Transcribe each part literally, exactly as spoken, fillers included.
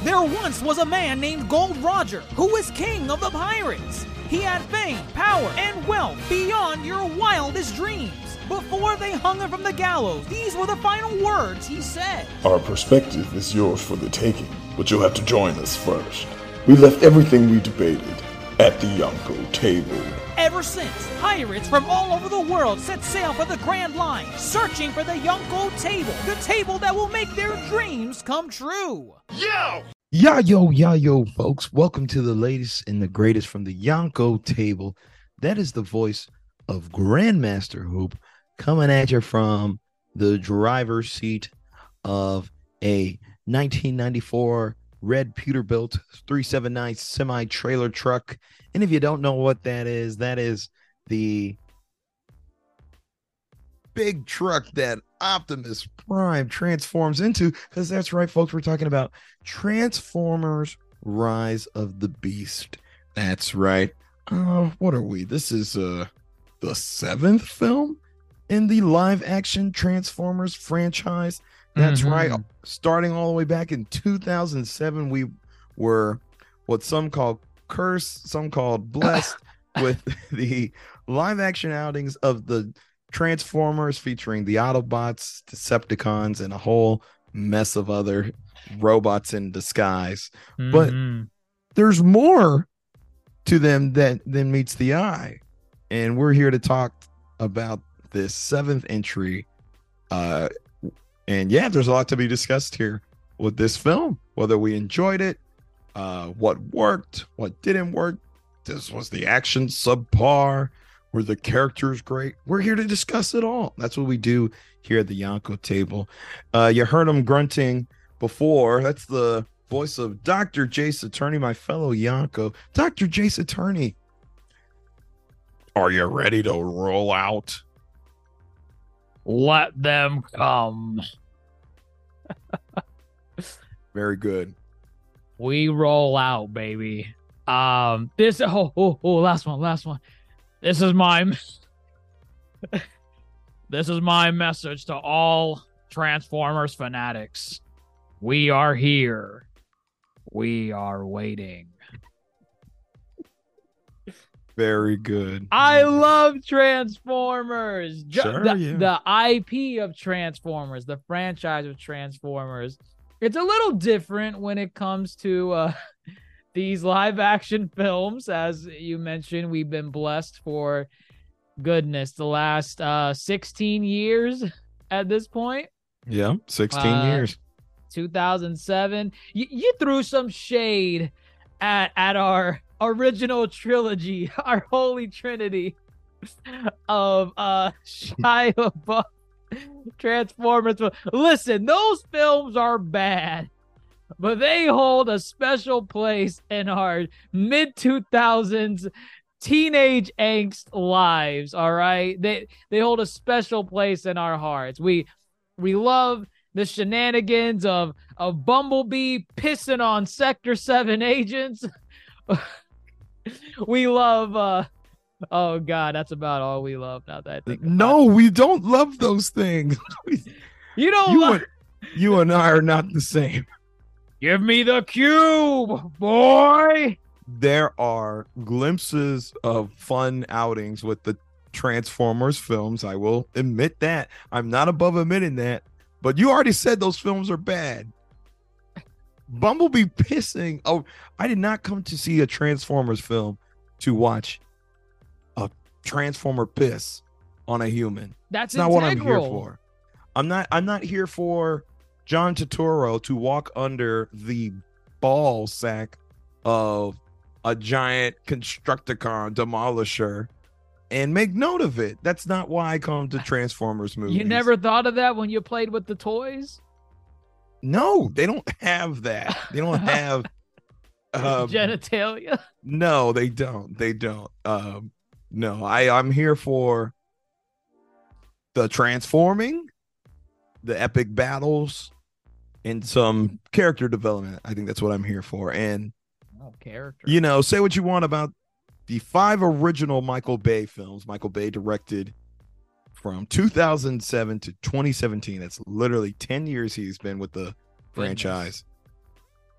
There once was a man named Gold Roger who was king of the pirates. He had fame, power, and wealth beyond your wildest dreams. Before they hung him from the gallows, these were the final words he said. Our perspective is yours for the taking, but you'll have to join us first. We left everything we debated at the Yonko table. Ever since, pirates from all over the world set sail for the Grand Line, searching for the Yonko table, the table that will make their dreams come true. Yo! Yeah, yo, yeah, yo, folks. Welcome to the latest and the greatest from the Yonko table. That is the voice of Grandmaster Hoop coming at you from the driver's seat of a nineteen ninety-four red Peterbilt three seventy-nine semi-trailer truck. And if you don't know what that is, that is the big truck that Optimus Prime transforms into, because that's right, folks, we're talking about Transformers Rise of the Beast. That's right. Uh, what are we? This is uh the seventh film in the live action Transformers franchise. That's mm-hmm. right. Starting all the way back in two thousand seven, we were what some call cursed, some called blessed with the live action outings of the Transformers featuring the Autobots, Decepticons, and a whole mess of other robots in disguise. Mm-hmm. But there's more to them that than meets the eye. And we're here to talk about this seventh entry. Uh, and yeah, there's a lot to be discussed here with this film, whether we enjoyed it, uh, what worked, what didn't work. This was the action subpar. Were the characters great? We're here to discuss it all. That's what we do here at the Yonko table. Uh, you heard him grunting before. That's the voice of Doctor Jace Attorney, my fellow Yonko. Doctor Jace Attorney, are you ready to roll out? Let them come. Very good. We roll out, baby. Um, this oh oh oh last one, last one. This is my this is my message to all Transformers fanatics. We are here. We are waiting. Very good. I love Transformers. Sure, the, yeah. the I P of Transformers, the franchise of Transformers. It's a little different when it comes to uh, these live action films. As you mentioned, we've been blessed for, goodness, the last uh, sixteen years at this point. Yeah, sixteen uh, years. two thousand seven. You, you threw some shade at, at our original trilogy, our holy trinity of uh Shia LaBeouf Transformers. Listen, those films are bad, but they hold a special place in our mid two thousands teenage angst lives. All right, they they hold a special place in our hearts. We we love the shenanigans of of Bumblebee pissing on Sector seven agents. We love uh oh god, that's about all we love now that I think about no it. We don't love those things. You don't you, love- and, you and I are not the same. Give me the cube, boy. There are glimpses of fun outings with the Transformers films. I will admit that. I'm not above admitting that, but you already said those films are bad. Bumblebee pissing. Oh, I did not come to see a Transformers film to watch a Transformer piss on a human. That's not integral. what I'm here for. I'm not. I'm not here for John Turturro to walk under the ball sack of a giant Constructicon demolisher and make note of it. That's not why I come to Transformers movies. You never thought of that when you played with the toys? No, they don't have that. They don't have um, genitalia. No, they don't. They don't. Um, no, I, I'm here for the transforming, the epic battles, and some character development. I think that's what I'm here for. And oh, character. You know, say what you want about the five original Michael Bay films. Michael Bay directed from two thousand seven to twenty seventeen. That's literally ten years he's been with the franchise.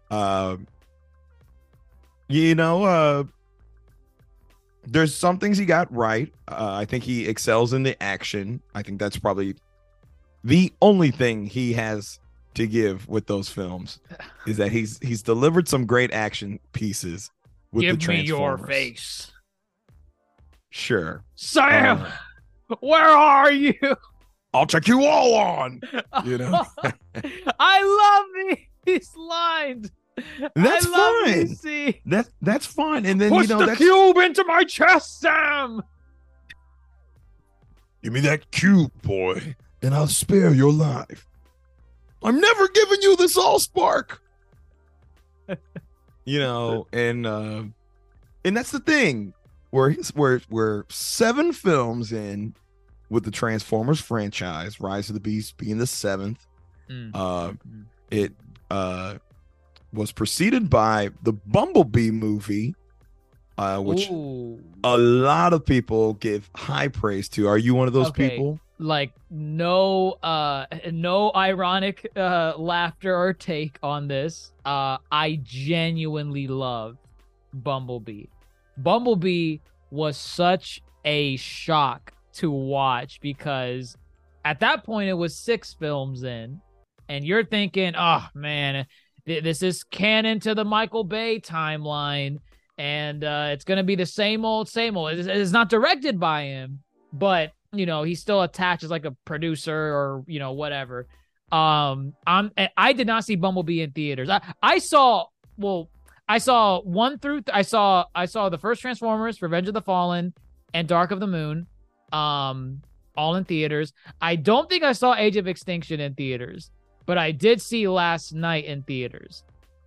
Uh, you know, uh, there's some things he got right. Uh, I think he excels in the action. I think that's probably the only thing he has to give with those films is that he's he's delivered some great action pieces with Give the me your Transformers. face. Sure. Sam, Uh, where are you? I'll check you all on. You know? I love these lines. That's I love fine. these scenes. That that's fine. And then Push you know the that's cube into my chest, Sam. give me that cube, boy, and I'll spare your life. I'm never giving you this all spark. You know, and uh, and that's the thing. We're we're we're seven films in with the Transformers franchise, Rise of the Beast being the seventh. Mm. Uh, it uh was preceded by the Bumblebee movie, uh, which Ooh. a lot of people give high praise to. Are you one of those Okay. people? Like no uh no ironic uh laughter or take on this. Uh I genuinely love Bumblebee. Bumblebee was such a shock to watch because at that point it was six films in and you're thinking, "Oh man, th- this is canon to the Michael Bay timeline and uh it's going to be the same old same old." It's, it's not directed by him, but you know, he's still attached as like a producer or, you know, whatever. Um, I'm, I did not see Bumblebee in theaters. I, I saw, well, I saw one through, th- I saw, I saw the first Transformers, Revenge of the Fallen, and Dark of the Moon, um, all in theaters. I don't think I saw Age of Extinction in theaters, but I did see Last Night in theaters.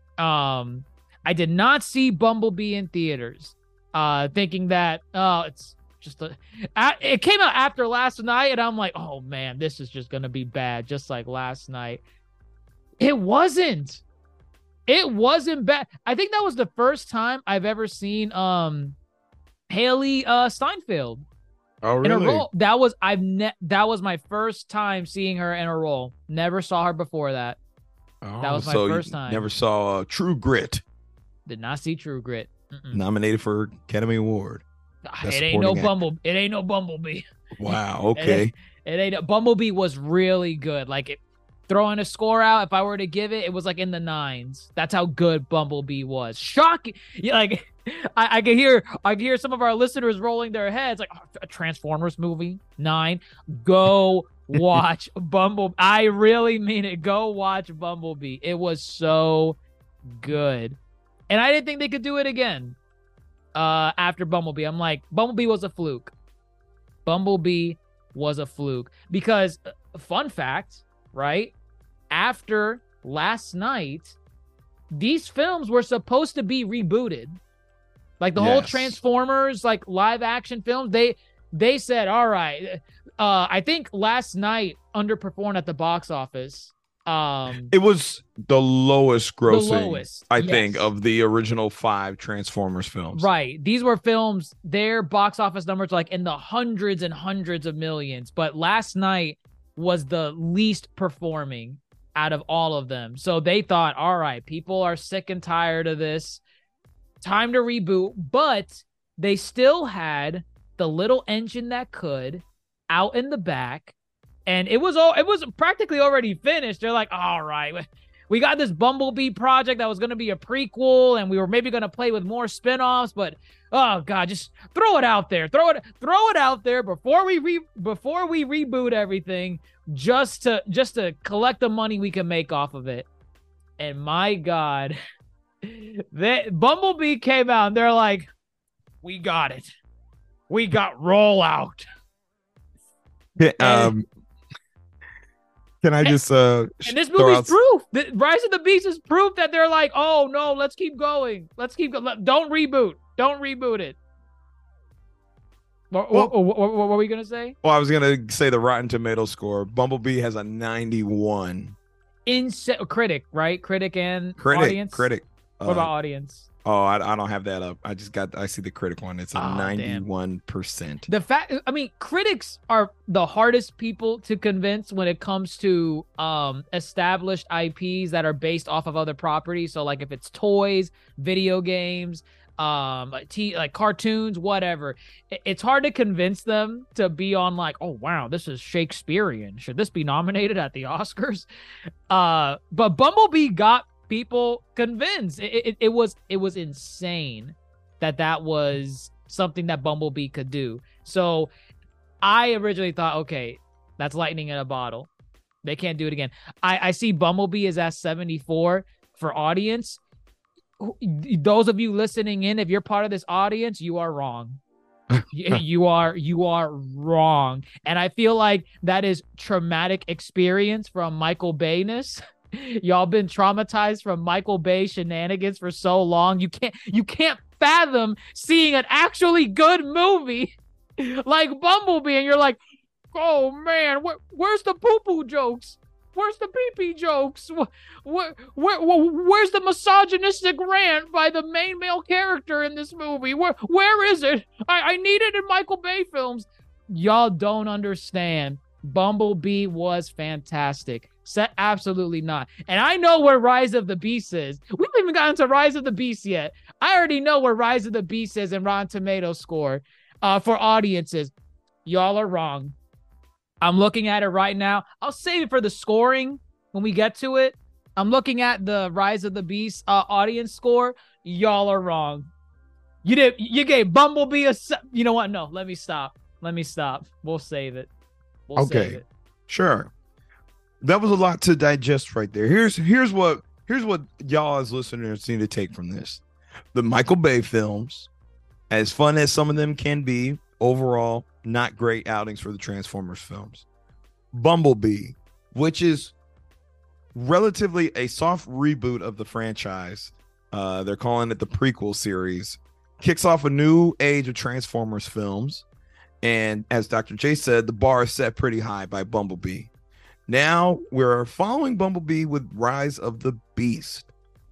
Um, I did not see Bumblebee in theaters, uh, thinking that, oh, it's, just a, it came out after Last Night, and I'm like, oh man, this is just gonna be bad, just like Last Night. It wasn't. It wasn't bad. I think that was the first time I've ever seen um Haley uh Steinfeld Oh, in a role. That was I've ne- that was my first time seeing her in a role. Never saw her before that. Oh, That was my so you first time. Never saw uh, True Grit, Did not see True Grit. Mm-mm. nominated for Academy Award. Best It ain't no supporting Bumble. It ain't no Bumblebee. Wow. Okay. It ain't. Bumblebee was really good. Like it, throwing a score out, if I were to give it, it was like in the nines. That's how good Bumblebee was. Shocking. Yeah, like I, I could hear, I could hear some of our listeners rolling their heads. Like, oh, a Transformers movie nine. Go watch Bumblebee. I really mean it. Go watch Bumblebee. It was so good, and I didn't think they could do it again. Uh, after Bumblebee, I'm like, Bumblebee was a fluke. Bumblebee was a fluke because, uh, fun fact, right? After Last Night, these films were supposed to be rebooted. Like the whole Yes. Transformers, like live action films, they they said, all right. Uh, I think Last Night underperformed at the box office. Um, It was the lowest the grossing, lowest, I yes. think, of the original five Transformers films. Right. These were films, their box office numbers like in the hundreds and hundreds of millions. But Last Night was the least performing out of all of them. So they thought, all right, people are sick and tired of this. Time to reboot. But they still had the little engine that could out in the back. And it was all it was practically already finished. They're like, all right, we got this Bumblebee project that was going to be a prequel, and we were maybe going to play with more spinoffs, but oh god, just throw it out there, throw it, throw it out there before we re- before we reboot everything, just to just to collect the money we can make off of it. And my god, that Bumblebee came out, and they're like, we got it, we got rollout. Yeah, um, can I just uh And this throw movie's out- proof. The Rise of the Beast is proof that they're like, oh no, let's keep going. Let's keep going. Don't reboot. Don't reboot it. What, Well- what, what, what, what were we gonna say? Well, I was gonna say the Rotten Tomato score. Bumblebee has a ninety-one. Inse- critic, right? Critic and Critic, audience. critic. What Uh, about audience? Oh, I, I don't have that up. I just got I see the critic one. It's a Oh, damn. ninety-one percent. The fact, I mean, critics are the hardest people to convince when it comes to um established I Ps that are based off of other properties. So, like, if it's toys, video games, um, like t like cartoons, whatever, it, it's hard to convince them to be on like, oh wow, this is Shakespearean. Should this be nominated at the Oscars? Uh, but Bumblebee got people convinced. It, it it was it was insane that that was something that Bumblebee could do. So I originally thought, okay, that's lightning in a bottle. They can't do it again. I, I see Bumblebee is at seventy-four for audience. Those of you listening in, if you're part of this audience, you are wrong. you, you are you are wrong. And I feel like that is traumatic experience from Michael Bayness. Y'all been traumatized from Michael Bay shenanigans for so long. You can't you can't fathom seeing an actually good movie like Bumblebee, and you're like, oh man, where, where's the poo-poo jokes? Where's the pee-pee jokes? Where, where, where, where's the misogynistic rant by the main male character in this movie? Where, where is it? I, I need it in Michael Bay films. Y'all don't understand. Bumblebee was fantastic. Set, absolutely not. And I know where Rise of the Beast is. We haven't even gotten to Rise of the Beast yet. I already know where Rise of the Beast is in Rotten Tomatoes score uh, for audiences. Y'all are wrong. I'm looking at it right now. I'll save it for the scoring when we get to it. I'm looking at the Rise of the Beast uh, audience score. Y'all are wrong. You did. You gave Bumblebee a. Se- you know what? No. Let me stop. Let me stop. We'll save it. We'll Okay. Save it. Sure. That was a lot to digest right there. Here's here's what here's what y'all as listeners need to take from this. The Michael Bay films, as fun as some of them can be, overall not great outings for the Transformers films. Bumblebee, which is relatively a soft reboot of the franchise. Uh, they're calling it the prequel series. Kicks off a new age of Transformers films. And as Doctor J said, the bar is set pretty high by Bumblebee. Now we're following Bumblebee with Rise of the Beast.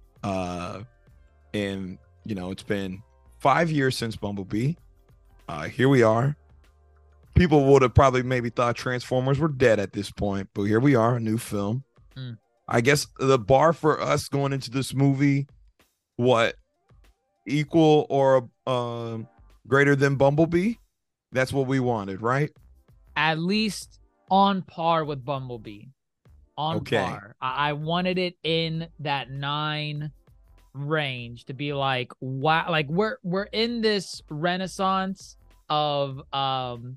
Uh, and, you know, it's been five years since Bumblebee. Uh, here we are. People would have probably maybe thought Transformers were dead at this point, but here we are, a new film. Mm. I guess the bar for us going into this movie, what, equal or uh, greater than Bumblebee? That's what we wanted, right? At least on par with Bumblebee. On Okay. par. I-, I wanted it in that nine range to be like, wow, like we're we're in this renaissance of um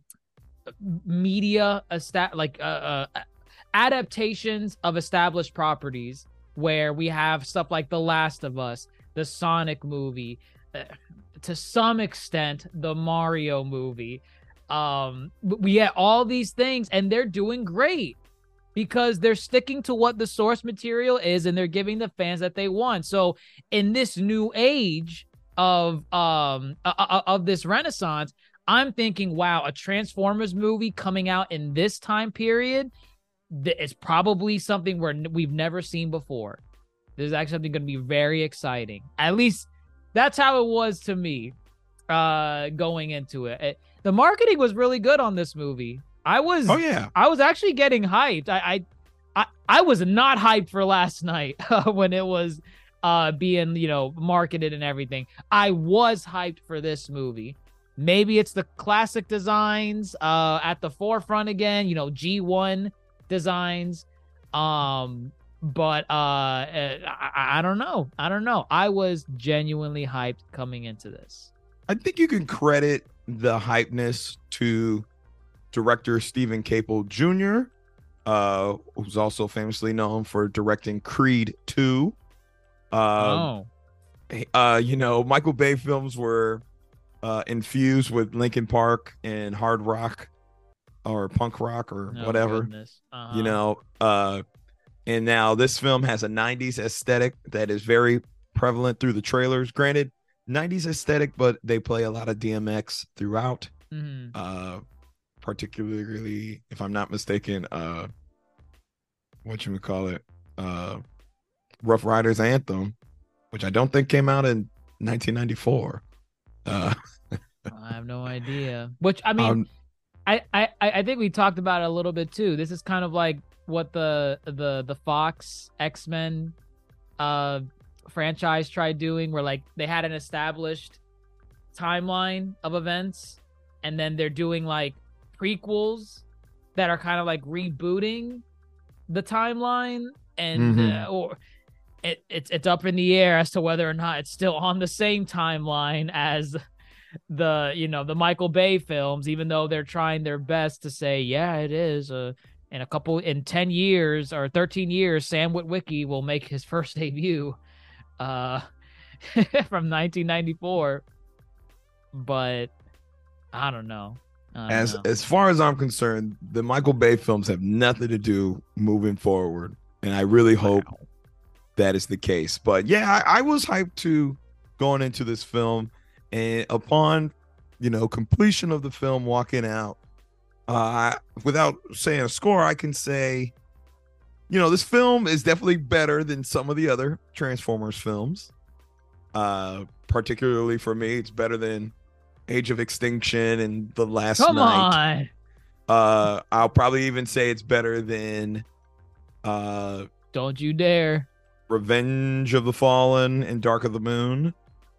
media esta- like uh, uh adaptations of established properties, where we have stuff like The Last of Us, the Sonic movie, uh, to some extent the Mario movie. Um we get all these things and they're doing great because they're sticking to what the source material is and they're giving the fans that they want. So in this new age of um uh, of this renaissance, I'm thinking, wow, a Transformers movie coming out in this time period, th- it's probably something where n- we've never seen before. This is actually something going to be very exciting. At least that's how it was to me uh, going into it. it. The marketing was really good on this movie. I was, Oh, yeah. I was actually getting hyped. I, I, I, I was not hyped for last night when it was uh, being, you know, marketed and everything. I was hyped for this movie. Maybe it's the classic designs uh, at the forefront again, you know, G one designs. Um, but uh, I, I don't know. I don't know. I was genuinely hyped coming into this. I think you can credit the hypeness to director Stephen Caple Junior, uh, who's also famously known for directing Creed two. Um, oh, uh, you know, Michael Bay films were uh, infused with Linkin Park and hard rock or punk rock or oh whatever, goodness. Uh-huh. you know. Uh, and now this film has a nineties aesthetic that is very prevalent through the trailers. Granted, nineties aesthetic, but they play a lot of D M X throughout. Mhm. Uh, particularly, if I'm not mistaken, uh, what you would call it, uh, Rough Riders Anthem, which I don't think came out in nineteen ninety-four. Uh, I have no idea. Which I mean, um, I, I I think we talked about it a little bit too. This is kind of like what the the the Fox X-Men uh franchise tried doing, where like they had an established timeline of events, and then they're doing like prequels that are kind of like rebooting the timeline, and Mhm. uh, or it, it's it's up in the air as to whether or not it's still on the same timeline as the you know the Michael Bay films, even though they're trying their best to say, yeah, it is. Uh, in a couple in ten years or thirteen years, Sam Witwicky will make his first debut, uh, from nineteen ninety-four. But I don't know. I don't as know. as far as I'm concerned, the Michael Bay films have nothing to do moving forward, and I really hope Wow. that is the case. But yeah, I, I was hyped to going into this film, and upon you know completion of the film, walking out, uh, without saying a score, I can say, you know, this film is definitely better than some of the other Transformers films. Uh, particularly for me, it's better than Age of Extinction and The Last Come Night. on. Uh, I'll probably even say it's better than uh, Don't you dare. Revenge of the Fallen and Dark of the Moon.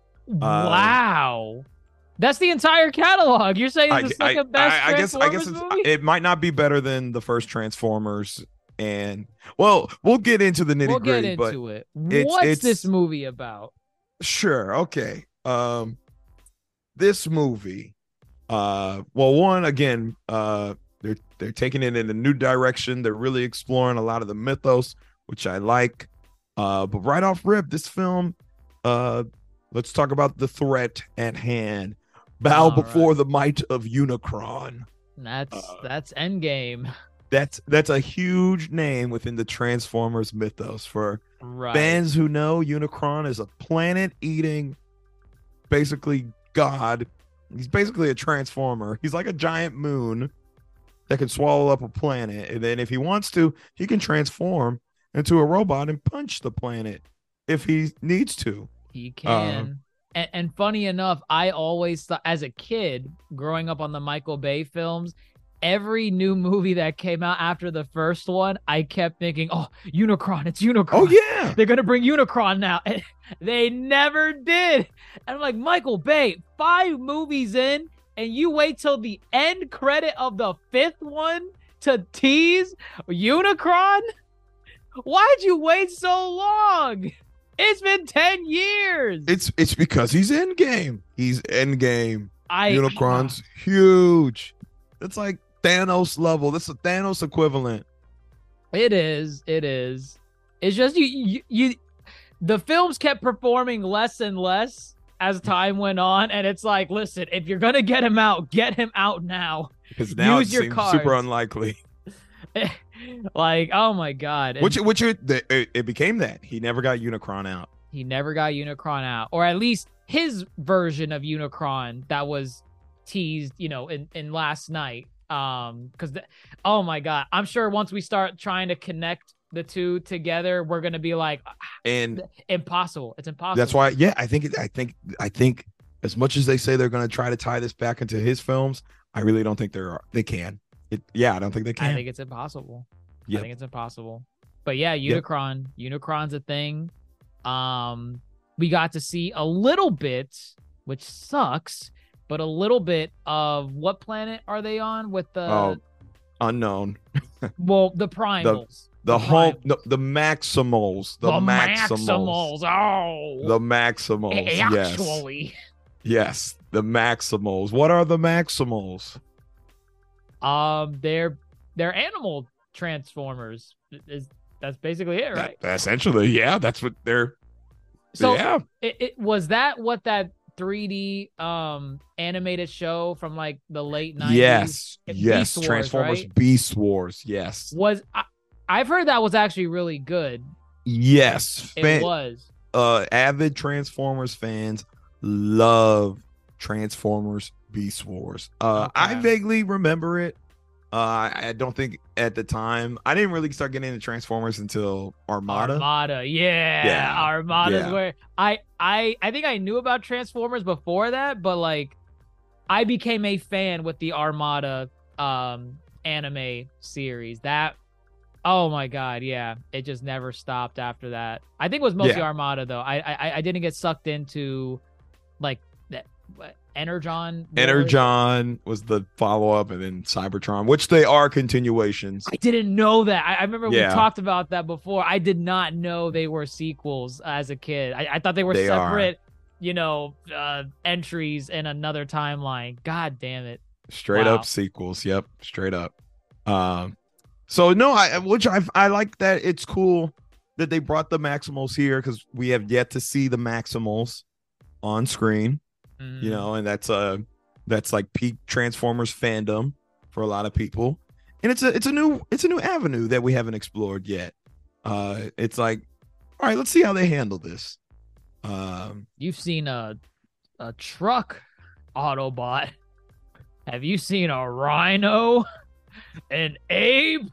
Wow. That's the entire catalog. You're saying I, it's the I, second best I, I guess I guess Transformers it's, movie? it might not be better than the first Transformers, and well, we'll get into the nitty We'll get gritty. But into it. it's- What's it's- this movie about? sure, okay. Um, this movie, uh, well, one again, uh, they're they're taking it in a new direction. They're really exploring a lot of the mythos, which I like. Uh, but right off rip, this film, uh, let's talk about the threat at hand. Bow All before right. the might of Unicron. That's Uh, that's Endgame. That's that's a huge name within the Transformers mythos. For Right. fans who know, Unicron is a planet-eating, basically god. He's basically a transformer. He's like a giant moon that can swallow up a planet, and then if he wants to, he can transform into a robot and punch the planet if he needs to. He Uh, can. and, and funny enough, I always thought, as a kid, growing up on the Michael Bay films, every new movie that came out after the first one, I kept thinking, oh, Unicron, it's Unicron. Oh yeah, They're going to bring Unicron now. And they never did. And I'm like, Michael Bay, five movies in, and you wait till the end credit of the fifth one to tease Unicron? Why'd you wait so long? It's been ten years. it's it's because he's Endgame. He's Endgame. I Unicron's huge. It's like Thanos level. That's a Thanos equivalent. It is. It is. It's just you, you. You. The films kept performing less and less as time went on, and it's like, listen, if you're gonna get him out, get him out now. Because now Use it your seems cards. super unlikely. Like, oh my god. And Which which it, the- it, it became that he never got Unicron out. he never got Unicron out, or at least his version of Unicron that was teased, you know, in, in last night. Um, because oh my god, I'm sure once we start trying to connect the two together, we're gonna be like, And impossible. It's impossible. that's why, yeah, I think it, I think I think as much as they say they're going to try to tie this back into his films, I really don't think they're they can. It, yeah, I don't think they can. I think it's impossible. Yep. I think it's impossible. But yeah, Yep. Unicron. Unicron's a thing. Um, we got to see a little bit, which sucks, but a little bit of what planet are they on with the Oh, unknown. well, the primals. The whole primals. the, the Maximals. The, Maximals. Maximals. Oh, The Maximals. A- Yes. actually, Yes. The Maximals. What are the Maximals? um, they're they're animal transformers. Is that's basically it, right? That- essentially, yeah. That's what they're. So yeah. it, it was that what that three D um animated show from like the late nineties Yes. Beast Yes. Wars, Transformers right? Beast Wars. Yes. was I, I've heard that was actually really good. Yes. It Fan- was. uh avid Transformers fans love Transformers Beast Wars. Uh I Okay. vaguely remember it. Uh, I, I don't think at the time I didn't really start getting into Transformers until Armada. Armada, yeah, Yeah, Armada's yeah. where I I I think I knew about Transformers before that, but like I became a fan with the Armada um anime series. That oh my god, yeah, it just never stopped after that. I think it was mostly Yeah. Armada though. I I I didn't get sucked into like that what, Energon. Wars. Energon was the follow up, and then Cybertron, which they are continuations. I didn't know that. I, I remember Yeah. we talked about that before. I did not know they were sequels as a kid. I, I thought they were They are. separate, you know, uh, entries in another timeline. God damn it. Straight Wow. up sequels. Yep, straight up. Um, so no, I which I I like that it's cool that they brought the Maximals here because we have yet to see the Maximals on screen. Mhm. You know, and that's uh that's like peak Transformers fandom for a lot of people, and it's a it's a new it's a new avenue that we haven't explored yet. Uh, it's like, all right, let's see how they handle this. Um, You've seen a a truck Autobot. Have you seen a Rhino? An Abe?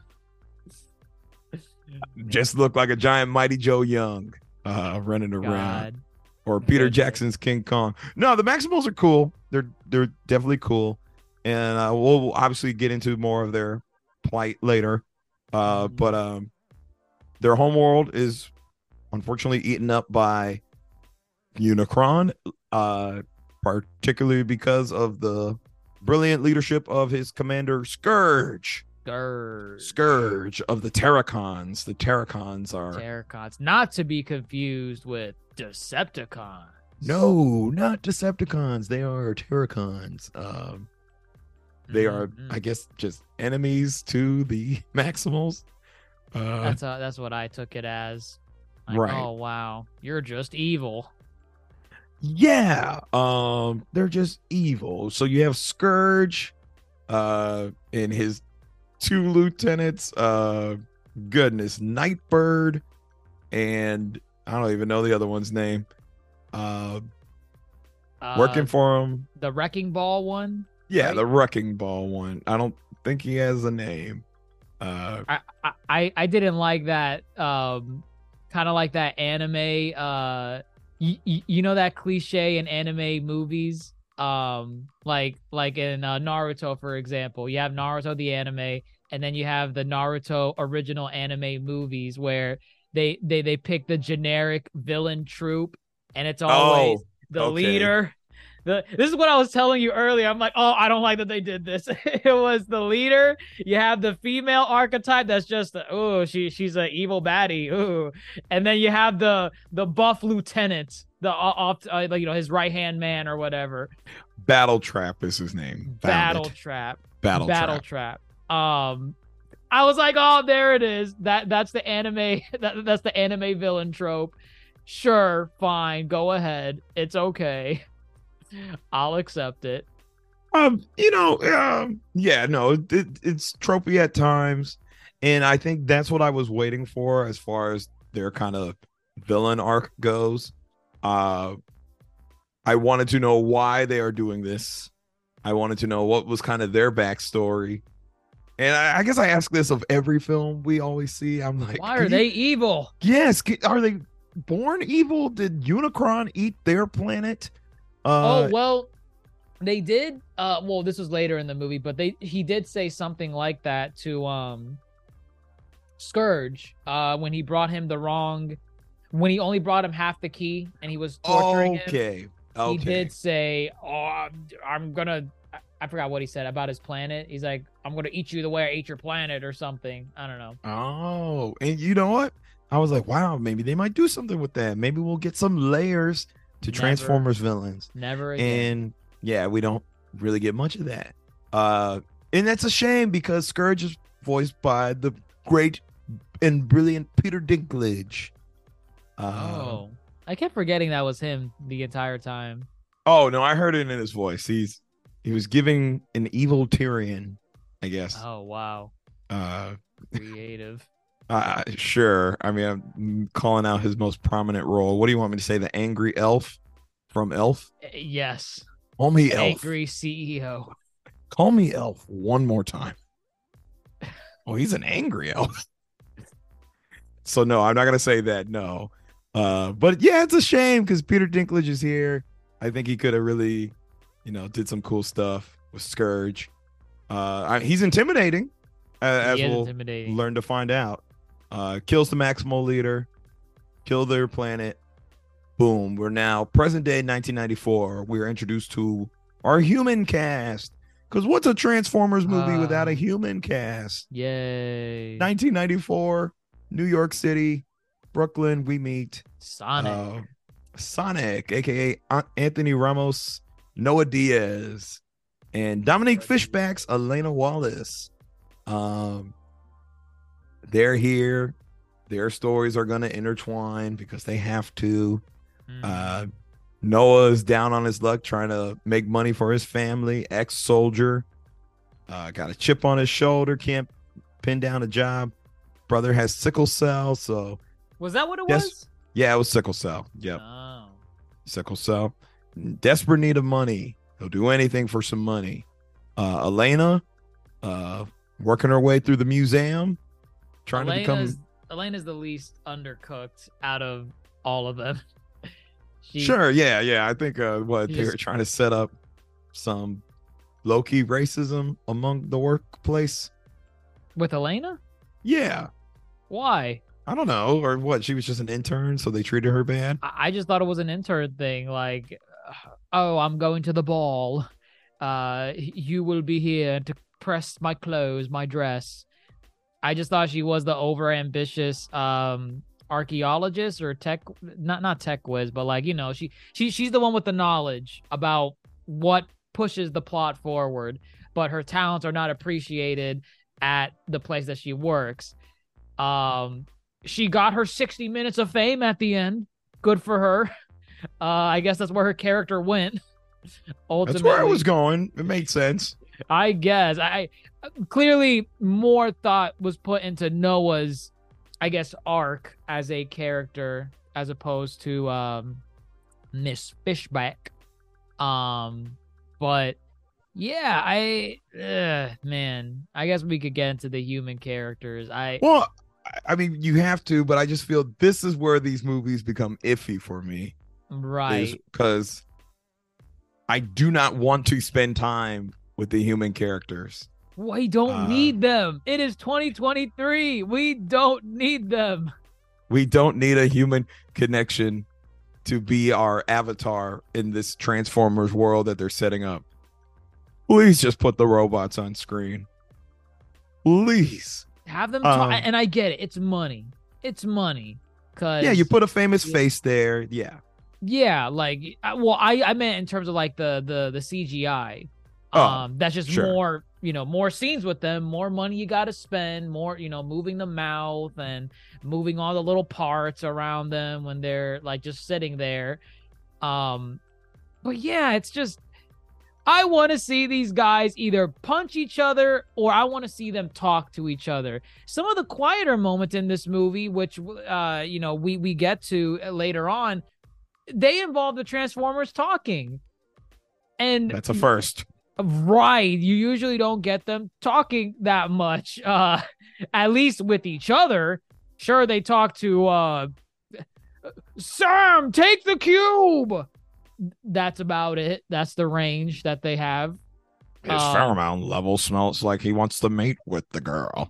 just look like a giant Mighty Joe Young, uh, running around. God. Or Peter Goodness. Jackson's King Kong. No, the Maximals are cool. They're they're definitely cool, and uh, we'll obviously get into more of their plight later. Uh, Mhm. but um, their homeworld is unfortunately eaten up by Unicron, uh, particularly because of the brilliant leadership of his commander Scourge. Scourge. Scourge of the Terracons. The Terracons are Terracons. Not to be confused with Decepticons. no, not Decepticons. They are Terracons. Um, they are, Mhm. I guess, just enemies to the Maximals. Uh, That's uh, that's what I took it as. Like, Right. oh wow, you're just evil. yeah, um, they're just evil. So you have Scourge, uh, and his two lieutenants. Uh, goodness, Nightbird, and I don't even know the other one's name. Uh, Uh, working for him. the Wrecking Ball one. Yeah, right? the Wrecking Ball one. I don't think he has a name. Uh, I I- I I didn't like that. Um, kind of like that anime. Uh, y- y- you know that cliche in anime movies. Um, like like in uh, Naruto, for example, you have Naruto the anime, and then you have the Naruto original anime movies where they they they pick the generic villain troop, and it's always Oh, the okay. leader. The, this is what I was telling you earlier. I'm like, oh, I don't like that they did this. It was the leader. You have the female archetype that's just, oh, she she's an evil baddie. Ooh, and then you have the the buff lieutenant, the off, uh, like you know, his right hand man or whatever. Battle Trap is his name. Found Battle it. trap. Battle, Battle Trap. trap. Um, I was like, oh, there it is. That that's the anime. That, that's the anime villain trope. Sure, fine, go ahead. It's okay. I'll accept it. Um, you know, um, yeah, no, it, it, it's tropey at times, and I think that's what I was waiting for as far as their kind of villain arc goes. Uh, I wanted to know why they are doing this. I wanted to know what was kind of their backstory, and I, I guess I ask this of every film we always see. I'm like, Why can are you- they evil? Yes, ca- are they born evil? Did Unicron eat their planet? Oh Uh, well, they did. Uh, well, this was later in the movie, but they he did say something like that to um Scourge. Uh, when he brought him the wrong, when he only brought him half the key, and he was torturing him. okay, okay. He did say, "Oh, I'm, I'm gonna." I- I forgot what he said about his planet. He's like, "I'm gonna eat you the way I ate your planet," or something. I don't know. Oh, and you know what? I was like, wow, maybe they might do something with that. Maybe we'll get some layers to Never. Transformers villains. Never again. And yeah, we don't really get much of that. Uh, and that's a shame because Scourge is voiced by the great and brilliant Peter Dinklage. Uh, oh, I kept forgetting that was him the entire time. oh no, I heard it in his voice. He's he was giving an evil Tyrion, I guess. Oh wow, Uh, creative. Uh, sure. I mean, I'm calling out his most prominent role. What do you want me to say? The angry elf from Elf? Uh, yes, Call me elf. angry C E O. Call me elf one more time. Oh, he's an angry elf. So no, I'm not gonna say that. No, uh, but yeah, it's a shame because Peter Dinklage is here. I think he could have really, you know, did some cool stuff with Scourge. Uh, I, he's intimidating, uh, as He is we'll intimidating. learn to find out. Uh, kills the Maximal leader, kill their planet. Boom. We're now present day nineteen ninety-four. We're introduced to our human cast. Because what's a Transformers movie Uh, without a human cast? Yay. nineteen ninety-four, New York City, Brooklyn. We meet Sonic. uh, Sonic, aka An- Anthony Ramos, Noah Diaz, and Dominique Fishback's Elena Wallace. Um, they're here. Their stories are going to intertwine because they have to. Mm. Uh, Noah's down on his luck trying to make money for his family, ex-soldier. Uh, got a chip on his shoulder, can't pin down a job. Brother has sickle cell, so Was that what it yes. was? Yeah, it was sickle cell. Yep, Oh. sickle cell. Desperate need of money. He'll do anything for some money. Uh, Elena, uh, working her way through the museum, trying Elena's, to become. Elena's the least undercooked out of all of them. She, Sure, yeah, yeah. I think uh, what She they were just- trying to set up some low-key racism among the workplace. With Elena? Yeah, Why? I don't know, or what? She was just an intern, so they treated her bad. I, I just thought it was an intern thing. Like, oh, I'm going to the ball. Uh, you will be here to press my clothes, my dress. I just thought she was the over-ambitious um archaeologist or tech, not not tech whiz, but like, you know, she she she's the one with the knowledge about what pushes the plot forward, but her talents are not appreciated at the place that she works. Um, she got her sixty minutes of fame at the end. Good for her. Uh, I guess that's where her character went. Ultimately, That's where I was going. It made sense. I guess I, I clearly more thought was put into Noah's, I guess, arc as a character as opposed to um Miss Fishback. Um, but yeah, I uh, man, I guess we could get into the human characters. I Well, I- I mean, you have to, but I just feel this is where these movies become iffy for me. right. Because I do not want to spend time with the human characters. We don't Uh, need them. It is twenty twenty-three. We don't need them. We don't need a human connection to be our avatar in this Transformers world that they're setting up. Please just put the robots on screen. Please. Have them talk, Um, and I get it. It's money. It's money. Cause Yeah, you put a famous Yeah. face there. Yeah. yeah, like I- well, I I meant in terms of like the the the C G I. Oh, Um, that's just sure. more, you know, more scenes with them, more money you got to spend, more, you know, moving the mouth and moving all the little parts around them when they're like just sitting there. Um, but yeah, it's just I want to see these guys either punch each other or I want to see them talk to each other. Some of the quieter moments in this movie, which uh, you know, we we get to later on, they involve the Transformers talking. And That's a first. right, you usually don't get them talking that much, uh, at least with each other. Sure, they talk to uh, Sam, take the cube. That's about it. That's the range that they have. His Um, pheromone level smells like he wants to mate with the girl.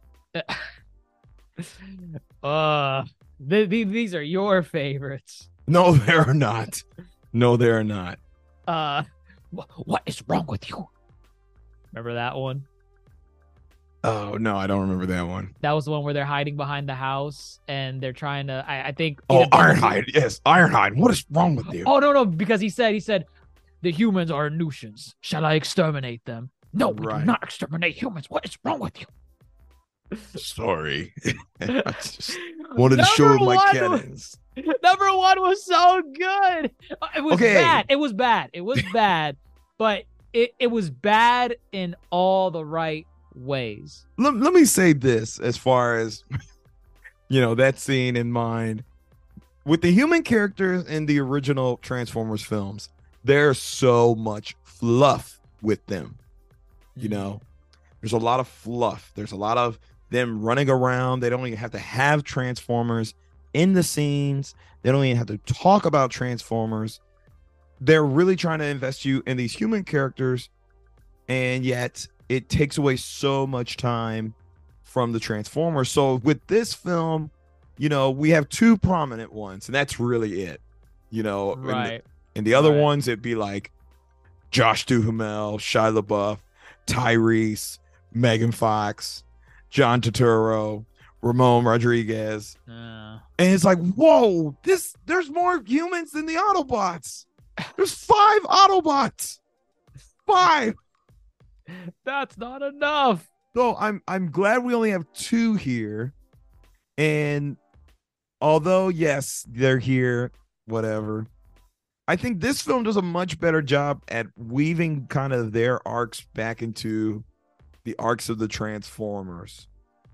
Uh, th- th- these are your favorites. No, they're not. No, they're not. Uh, wh- what is wrong with you? Remember that one? Oh, no, I don't remember that one. That was the one where they're hiding behind the house and they're trying to. I, I think. Oh, either Bumblebee- Ironhide. Yes, Ironhide. What is wrong with you? Oh no, no, because he said he said the humans are a nuisance. Shall I exterminate them? No, we Right. do not exterminate humans. What is wrong with you? Sorry. I just wanted to Number show my one cannons. was- Number one was so good. Uh, It was Okay. bad. It was bad. It was bad, but it, it was bad in all the right ways. Let, let me say this as far as, you know, that scene in mind. With the human characters in the original Transformers films, there's so much fluff with them. You know, there's a lot of fluff. There's a lot of them running around. They don't even have to have Transformers in the scenes. They don't even have to talk about Transformers. They're really trying to invest you in these human characters, and yet it takes away so much time from the Transformers. So with this film, you know, we have two prominent ones, and that's really it. You know, Right. and the, and the other Right. ones, it'd be like Josh Duhamel, Shia LaBeouf, Tyrese, Megan Fox, John Turturro, Ramon Rodriguez. Uh, And it's like, whoa, this there's more humans than the Autobots. There's five Autobots. Five. that's not enough. So I'm I'm glad we only have two here. And although, yes, they're here, whatever. I think this film does a much better job at weaving kind of their arcs back into the arcs of the Transformers.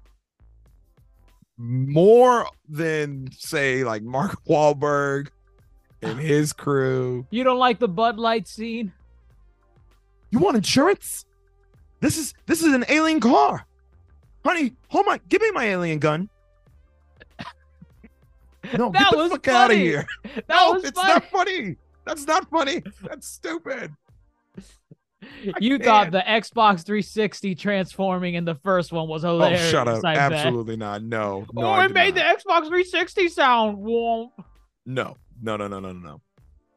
More than, say, like Mark Wahlberg and his crew. You don't like the Bud Light scene? You want insurance? This is this is an alien car. Honey, hold my give me my alien gun. No, That get the was fuck out of funny. here. That no, was it's funny. not funny. That's not funny. That's stupid. You can't. thought the Xbox three sixty transforming in the first one was Oh, hilarious. shut up. I bet. Absolutely not. No. No, oh, I it did made not. the Xbox three sixty sound. Womp. No. No, no, no, no, no, no.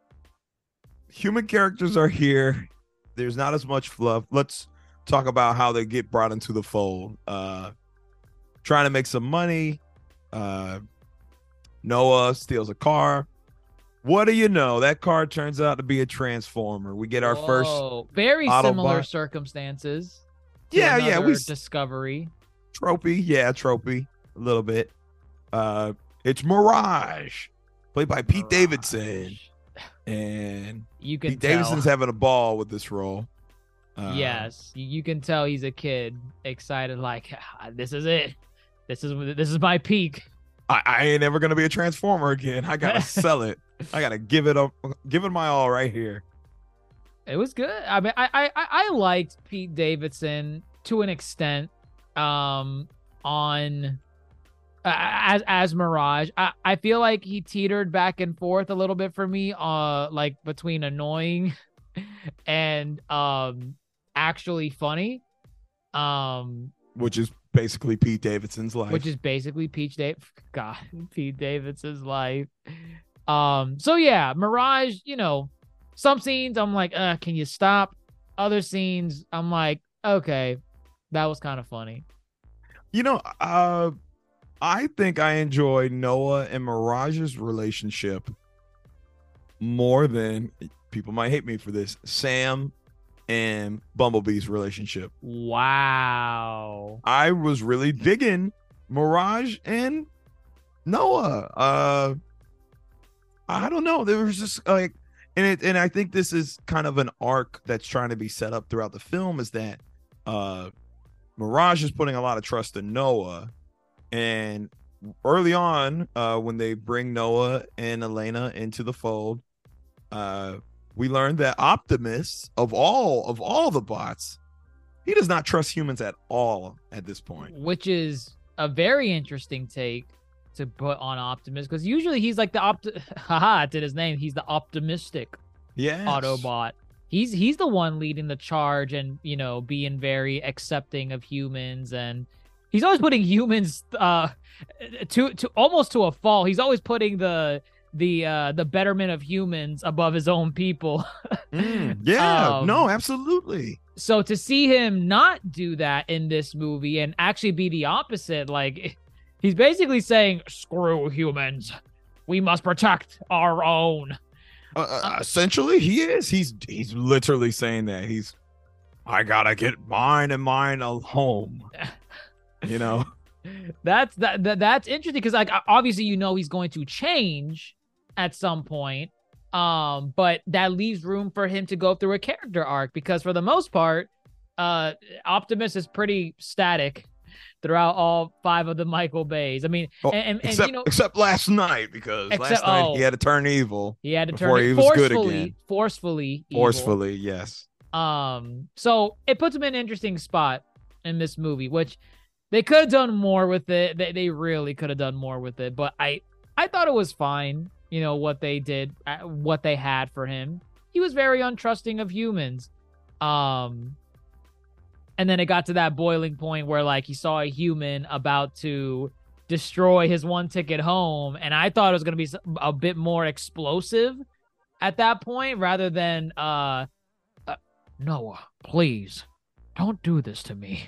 Human characters are here. There's not as much fluff. Let's talk about how they get brought into the fold. Uh trying to make some money. Uh Noah steals a car. What do you know? That car turns out to be a Transformer. We get our first. Whoa. Very Autobot. similar circumstances. to Yeah, yeah, we another s- discovery. Trophy. Yeah, Trophy. A little bit. Uh It's Mirage, played by Pete Davidson. And You can Pete tell. Davidson's having a ball with this role. Uh, Yes, you, you can tell he's a kid, excited like "Ah, this is it. This is this is my peak. I, I ain't ever gonna be a Transformer again. I gotta sell it. I gotta give it up, give it my all right here. It was good. I mean, I I I I liked Pete Davidson to an extent. Um, on uh, as as Mirage, I I feel like he teetered back and forth a little bit for me. Uh, like between annoying and um actually funny. Um, Which is basically Pete Davidson's life. which is basically Peach Dave. God, Pete Davidson's life. Um, so yeah, Mirage, you know, some scenes I'm like, uh, can you stop? Other scenes I'm like, okay, that was kind of funny. You know, uh, I think I enjoy Noah and Mirage's relationship more than, people might hate me for this, Sam and Bumblebee's relationship. Wow. I was really digging Mirage and Noah. Uh, I don't know. There was just like, and it, and I think this is kind of an arc that's trying to be set up throughout the film, is that uh, Mirage is putting a lot of trust in Noah, and early on, uh, when they bring Noah and Elena into the fold, uh, we learned that Optimus, of all of all the bots, he does not trust humans at all at this point. Which is a very interesting take to put on Optimus, because usually he's like the opt haha to his name, he's the optimistic Yeah, Autobot. He's he's the one leading the charge and, you know, being very accepting of humans, and he's always putting humans uh to to almost to a fault. He's always putting the the uh the betterment of humans above his own people. Mm, yeah, Um, no, absolutely. So to see him not do that in this movie and actually be the opposite, like he's basically saying, screw humans, we must protect our own. Uh, uh, essentially, he is. He's he's literally saying that. He's, I gotta get mine and mine a home. You know. That's that, that that's interesting, because like obviously you know he's going to change at some point, um but that leaves room for him to go through a character arc, because for the most part uh Optimus is pretty static throughout all five of the Michael Bays. I mean, Oh, and, and, and except you know, except last night, because last Except- night oh. he had to turn evil. he had to before turn he it was good forcefully again. forcefully evil. Forcefully, yes. Um, so it puts him in an interesting spot in this movie, which They could have done more with it. They they really could have done more with it. But I I thought it was fine. You know what they did, uh, what they had for him. He was very untrusting of humans. Um, and then it got to that boiling point where like he saw a human about to destroy his one ticket home, and I thought it was gonna be a bit more explosive at that point rather than uh, uh Noah, please don't do this to me.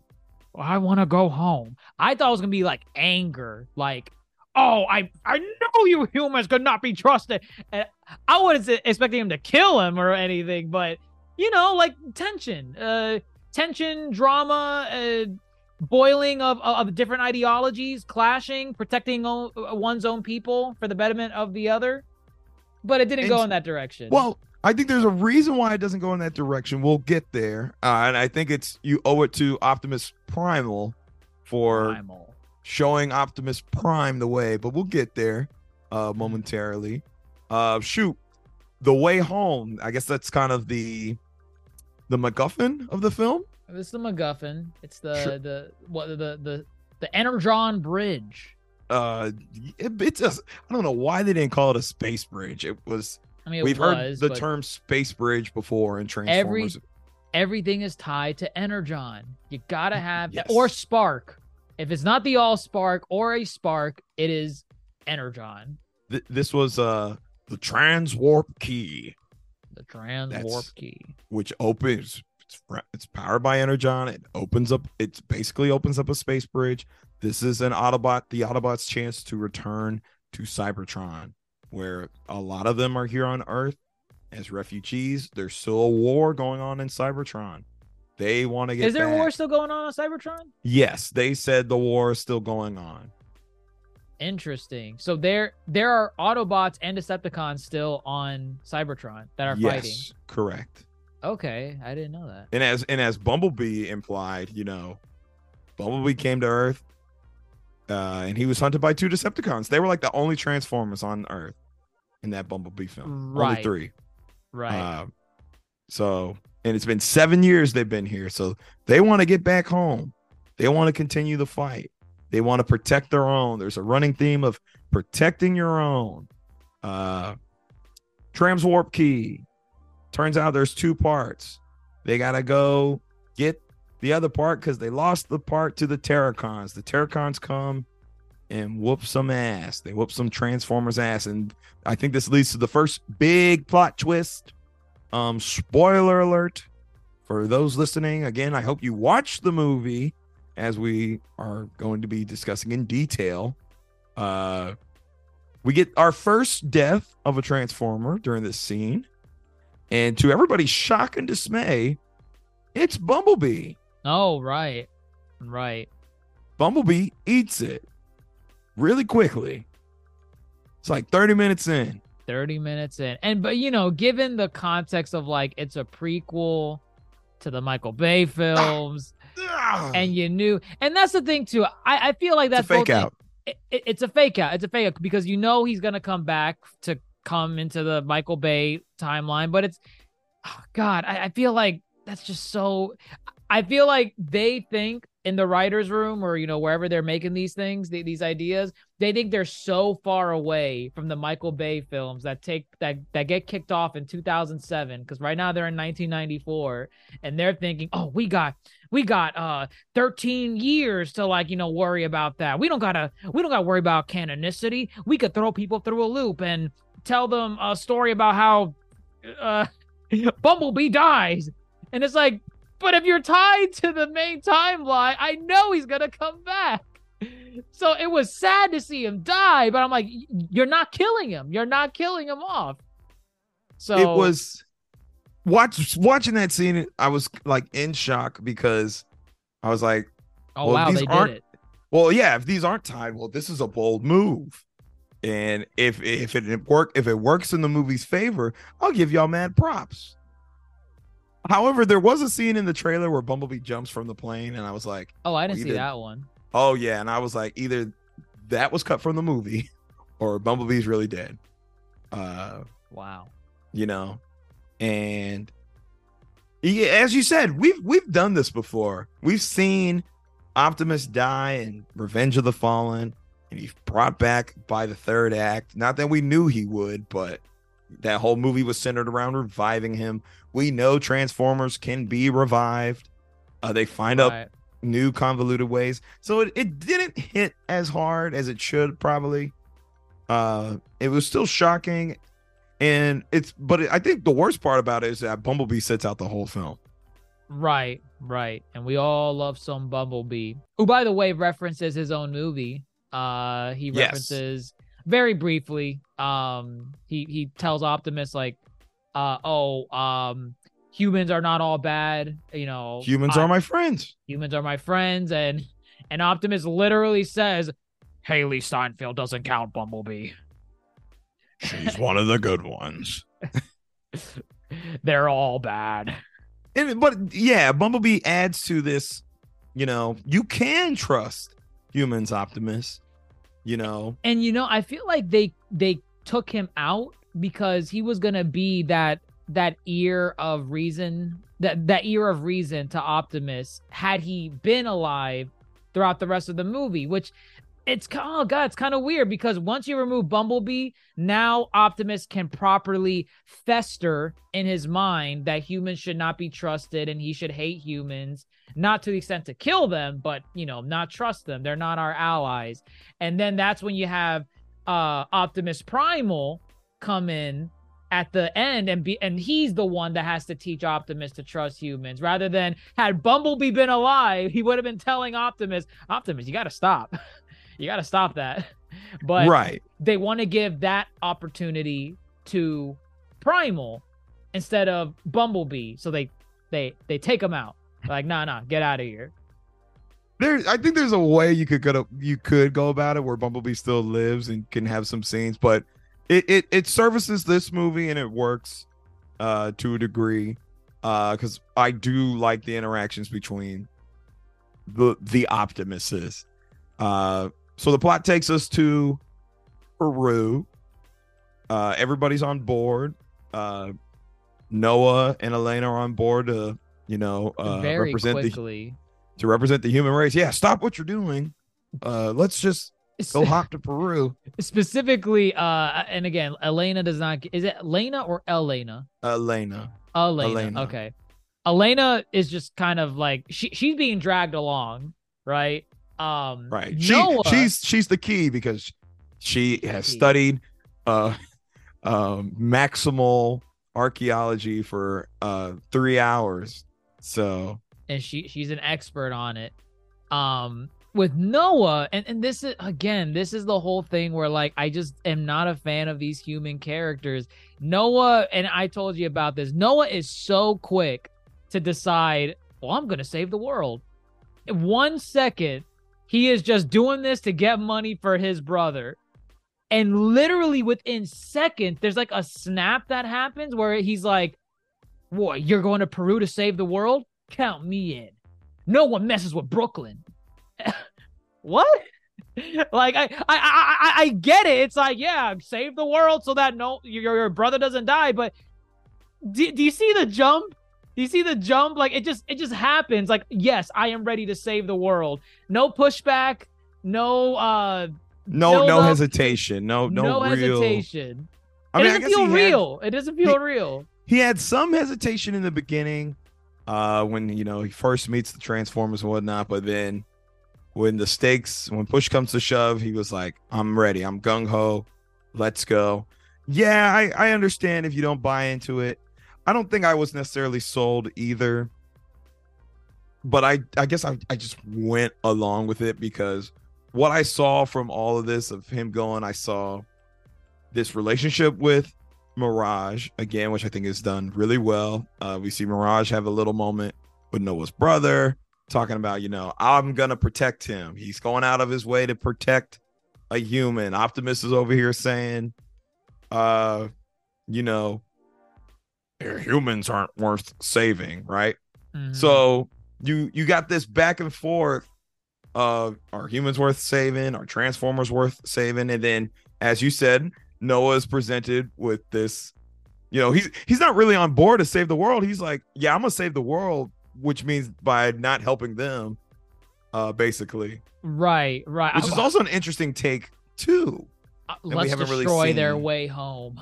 I want to go home. I thought it was gonna be like anger, like, oh, I I know you humans could not be trusted. And I wasn't expecting him to kill him or anything, but you know, like tension, uh, tension, drama, uh, boiling of of different ideologies, clashing, protecting own, one's own people for the betterment of the other. But it didn't And- go in that direction. Well, I think there's a reason why it doesn't go in that direction. We'll get there, uh, and I think it's you owe it to Optimus Primal for Primal. showing Optimus Prime the way. But we'll get there uh, momentarily. Uh, shoot, the way home. I guess that's kind of the the MacGuffin of the film. This is the MacGuffin. It's the Sure. the what the the the Energon Bridge. Uh, it, it's just I don't know why they didn't call it a space bridge. It was. I mean, it We've was, heard the but term space bridge before in Transformers. everything is tied to Energon. You gotta have Yes. or Spark. If it's not the All Spark or a Spark, it is Energon, Th- this was uh the transwarp key, the Trans That's- Warp Key. which opens. It's, ra- it's powered by Energon. It opens up. It basically opens up a space bridge. This is an Autobot. The Autobots' chance to return to Cybertron, where a lot of them are here on Earth as refugees. There's still a war going on in Cybertron. They want to get. Is there back. war still going on on Cybertron? Yes, they said the war is still going on. Interesting. So there there are Autobots and Decepticons still on Cybertron that are fighting. Yes, correct. Okay, I didn't know that. And as and as Bumblebee implied, you know, Bumblebee came to Earth, uh, and he was hunted by two Decepticons. They were like the only Transformers on Earth in that Bumblebee film. Only Right. three. Right. Uh, so, and it's been seven years they've been here. So they want to get back home. They want to continue the fight. They want to protect their own. There's a running theme of protecting your own. Uh, Transwarp Key. Turns out there's two parts. They got to go get the other part because they lost the part to the Terracons. The Terracons come and whoop some ass. They whoop some Transformers ass. And I think this leads to the first big plot twist. Um, spoiler alert for those listening. Again, I hope you watch the movie as we are going to be discussing in detail. Uh, we get our first death of a Transformer during this scene. And to everybody's shock and dismay, it's Bumblebee. Oh, right. Right. Bumblebee eats it really quickly. It's like thirty minutes in. thirty minutes in. And but you know, given the context of like it's a prequel to the Michael Bay films, Ah, and you knew, and that's the thing too. I, I feel like it's a that's both fake things. out. It, it- it's a fake out. It's a fake out because you know he's gonna come back to come into the Michael Bay timeline, but it's oh God, I, I feel like that's just so. I feel like they think in the writers' room or you know wherever they're making these things, the, these ideas, they think they're so far away from the Michael Bay films that take that that get kicked off in two thousand seven. Because right now they're in nineteen ninety-four, and they're thinking, oh, we got we got uh thirteen years to like you know worry about that. We don't gotta we don't gotta worry about canonicity. We could throw people through a loop and tell them a story about how uh Bumblebee dies, and it's like. But if you're tied to the main timeline, I know he's gonna come back. So it was sad to see him die, but I'm like, you're not killing him. You're not killing him off. So It was watch watching that scene. I was like in shock because I was like, oh well, wow, these they did aren't- it. well, yeah, if these aren't tied, well, this is a bold move. And if if it work if it works in the movie's favor, I'll give y'all mad props. However, there was a scene in the trailer where Bumblebee jumps from the plane, and I was like, Oh, I didn't we see did- that one. oh yeah, and I was like, either that was cut from the movie, or Bumblebee's really dead. Uh, Wow. you know, and yeah, as you said, we've we've done this before. We've seen Optimus die in Revenge of the Fallen, and he's brought back by the third act. Not that we knew he would, but that whole movie was centered around reviving him. We know Transformers can be revived. Uh, they find Right. up new convoluted ways. So it, it didn't hit as hard as it should probably. Uh, it was still shocking. And it's, but it, I think the worst part about it is that Bumblebee sits out the whole film. Right, right. And we all love some Bumblebee, who, by the way, references his own movie. Uh, he Yes. references very briefly. Um, he he tells Optimus like, uh, oh, um, humans are not all bad. You know, Humans I- are my friends. humans are my friends, and and Optimus literally says, Haley Steinfeld doesn't count, Bumblebee. She's one of the good ones. They're all bad. And, but yeah, Bumblebee adds to this, you know, you can trust humans, Optimus, you know. And you know, I feel like they they took him out because he was gonna be that that ear of reason, that that ear of reason to Optimus had he been alive throughout the rest of the movie, which it's oh god, it's kind of weird because once you remove Bumblebee, now Optimus can properly fester in his mind that humans should not be trusted and he should hate humans, not to the extent to kill them, but you know, not trust them. They're not our allies. And then that's when you have uh Optimus Primal come in at the end and be and he's the one that has to teach Optimus to trust humans, rather than had Bumblebee been alive, he would have been telling Optimus, Optimus, you got to stop. You got to stop that. But Right. they want to give that opportunity to Primal instead of Bumblebee. So they they they take him out. Like, nah, nah, get out of here. There, I think there's a way you could go to, you could go about it where Bumblebee still lives and can have some scenes, but it it, it services this movie and it works uh, to a degree because uh, I do like the interactions between the the Optimuses. Uh, so the plot takes us to Peru. Uh, everybody's on board. Uh, Noah and Elena are on board to, you know, uh, Very represent the quickly. to represent the human race. Yeah, stop what you're doing. Uh, let's just go hop to Peru. Specifically, uh, and again, Elena does not. Is it Elena or Elena? Elena. Elena. Elena. Okay. Elena is just kind of like she she's being dragged along, right? Um, Right. She, Noah, she's she's the key because she has Key. studied uh, um, maximal archaeology for uh, three hours. So and she she's an expert on it. Um, with Noah, and and this is again, this is the whole thing where like I just am not a fan of these human characters. Noah, and I told you about this. Noah is so quick to decide, well, I'm gonna save the world. In one second, he is just doing this to get money for his brother. And literally within seconds, there's like a snap that happens where he's like, what, you're going to Peru to save the world? Count me in. No one messes with Brooklyn. What? Like, I, I, I, I get it. It's like, yeah, save the world so that no your, your brother doesn't die. But do, do you see the jump? Do you see the jump? Like, it just, it just happens. Like, yes, I am ready to save the world. No pushback. No, uh, no build no up, hesitation. No no, no real. hesitation. I it mean, I doesn't guess feel he had- real. It doesn't feel he- real. He had some hesitation in the beginning, uh, when you know he first meets the Transformers and whatnot. But then, when the stakes, when push comes to shove, he was like, "I'm ready. I'm gung ho. Let's go." Yeah, I I understand if you don't buy into it. I don't think I was necessarily sold either. But I I guess I I just went along with it because what I saw from all of this of him going, I saw this relationship with Mirage again, which I think is done really well. Uh, we see Mirage have a little moment with Noah's brother, talking about, you know, I'm gonna protect him. He's going out of his way to protect a human. Optimus is over here saying, uh, you know, humans aren't worth saving, right? Mhm. So you you got this back and forth of are humans worth saving, are Transformers worth saving, and then as you said, Noah is presented with this, you know, he's he's not really on board to save the world. He's like, yeah, I'm gonna save the world, which means by not helping them, uh, basically. Right, right. Which is also an interesting take too. Uh, we Let's haven't really destroy their seen- way home.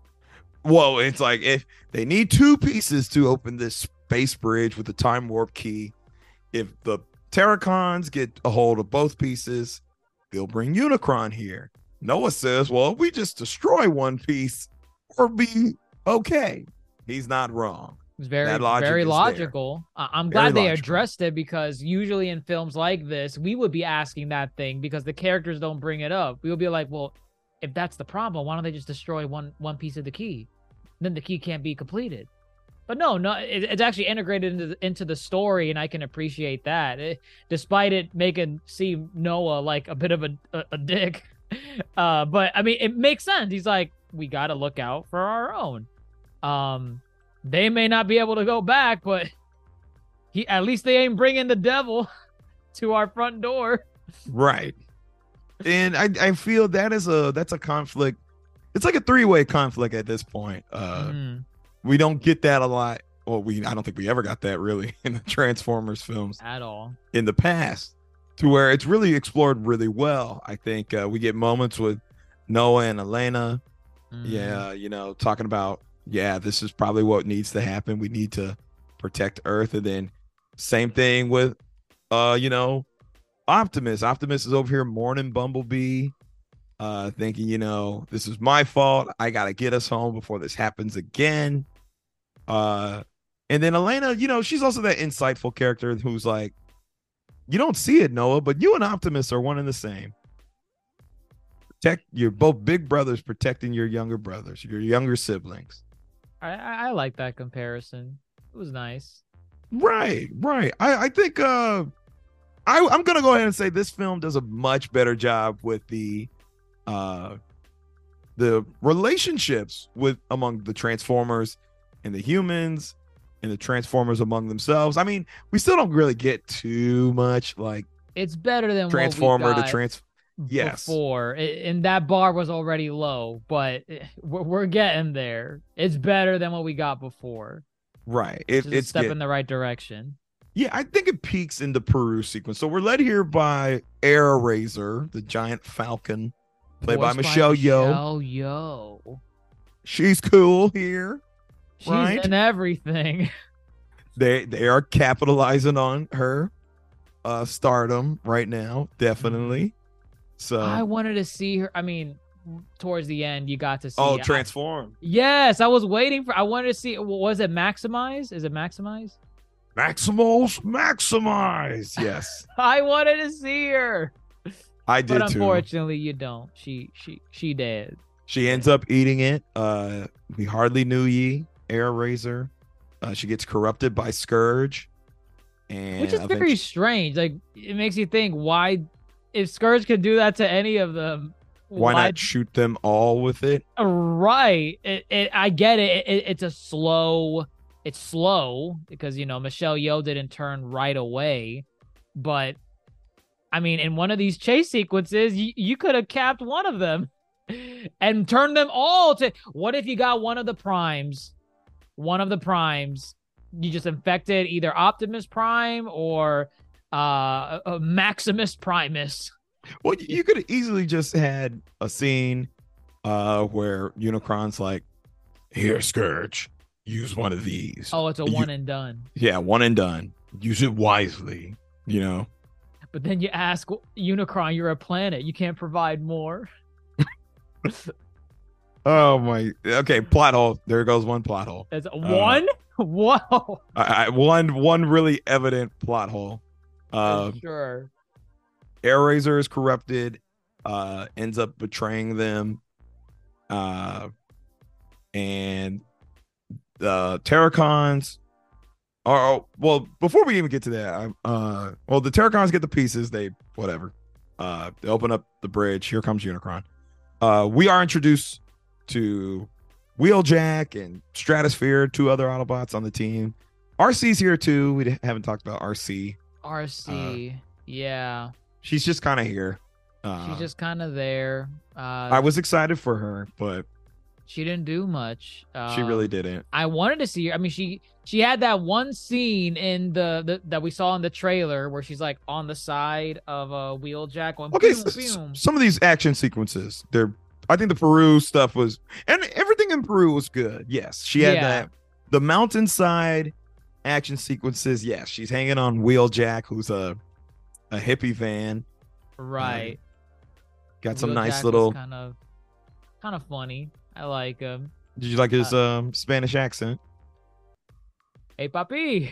Whoa, it's like if they need two pieces to open this space bridge with the time warp key. If the Terracons get a hold of both pieces, they'll bring Unicron here. Noah says, well, if we just destroy one piece, we'll be okay. He's not wrong. It's very, That logic very is there. logical. I- I'm Very glad they logical. addressed it, because usually in films like this, we would be asking that thing because the characters don't bring it up. We would be like, well, if that's the problem, why don't they just destroy one one piece of the key? Then the key can't be completed. But no, no, it, it's actually integrated into the, into the story, and I can appreciate that. It, despite it making seem Noah like a bit of a a, a dick, uh, but I mean, it makes sense. He's like, we got to look out for our own. Um, they may not be able to go back, but he at least they ain't bringing the devil to our front door. Right. And I, I feel that is a that's a conflict. It's like a three-way conflict at this point. Uh, Mm, we don't get that a lot. Well, we I don't think we ever got that really in the Transformers films at all. in the past, to where it's really explored really well. I think uh, we get moments with Noah and Elena. Mhm. Yeah, you know, talking about, yeah, this is probably what needs to happen. We need to protect Earth. And then same thing with, uh, you know, Optimus. Optimus is over here mourning Bumblebee, uh, thinking, you know, this is my fault. I got to get us home before this happens again. Uh, and then Elena, you know, she's also that insightful character who's like, you don't see it, Noah, but you and Optimus are one and the same. Protect, you're both big brothers protecting your younger brothers, your younger siblings. I, I I like that comparison. It was nice. Right, right. I, I think uh I, I'm gonna go ahead and say this film does a much better job with the uh the relationships with among the Transformers and the humans and the Transformers among themselves. I mean, we still don't really get too much like It's better than Transformer what we to got trans yes. before, I- and that bar was already low, but eh, we're, we're getting there. It's better than what we got before. Right. It's It, a it's step get- in the right direction. Yeah, I think it peaks in the Peru sequence. So we're led here by Air Razor, the giant falcon, played by Voiced Michelle Yeoh. Michelle Yeoh. She's cool here. She's Right. in everything. They they are capitalizing on her uh stardom right now, definitely. So I wanted to see her. I mean, towards the end, you got to see. oh, I- transform. yes, I was waiting for. I wanted to see. Was it Maximize? Is it Maximize? Maximals maximize. Yes. I wanted to see her, I did but too. unfortunately, you don't. She she she dead. She ends up eating it. Uh we hardly knew ye, Air Razor. Uh, she gets corrupted by Scourge. And Which is very eventually- strange. Like, it makes you think, why, if Scourge could do that to any of them, why not shoot them all with it? Right. It, it, I get it. It, It's a slow, it's slow because, you know, Michelle Yeoh didn't turn right away. But, I mean, in one of these chase sequences, you, you could have capped one of them and turned them all to, what if you got one of the primes, one of the primes, you just infected either Optimus Prime or uh, uh Maximus Primus. Well, you could have easily just had a scene uh where Unicron's like, here, Scourge, use one of these. Oh, it's a You- one and done. Yeah, one and done. Use it wisely, you know. But then you ask Unicron, you're a planet. You can't provide more. Oh my. Okay, plot hole. There goes one plot hole. It's one? Whoa. I, I, one one really evident plot hole. Uh, sure. Air Razor is corrupted, uh, ends up betraying them, uh, and the Terracons are oh, well. Before we even get to that, I'm, uh, well, the Terracons get the pieces. They whatever. Uh, they open up the bridge. Here comes Unicron. Uh, we are introduced to Wheeljack and Stratosphere, two other Autobots on the team. R C's here too. We haven't talked about R C. R C. yeah. She's just kind of here. Uh, She's just kind of there. Uh, I was excited for her, but She didn't do much. She really Um, didn't. I wanted to see her. I mean, she she had that one scene in the, the that we saw in the trailer where she's like on the side of a Wheeljack going Okay, boom, s- s- boom. some of these action sequences, they're. I think the Peru stuff was, and everything in Peru was good. Yes, she had Yeah. that. The mountainside action sequences. Yes, she's hanging on Wheeljack, who's a a hippie van. Right. Got some Wheeljack nice was little. kind of kind of funny. I like him. Did you like his um Spanish accent? Hey, papi.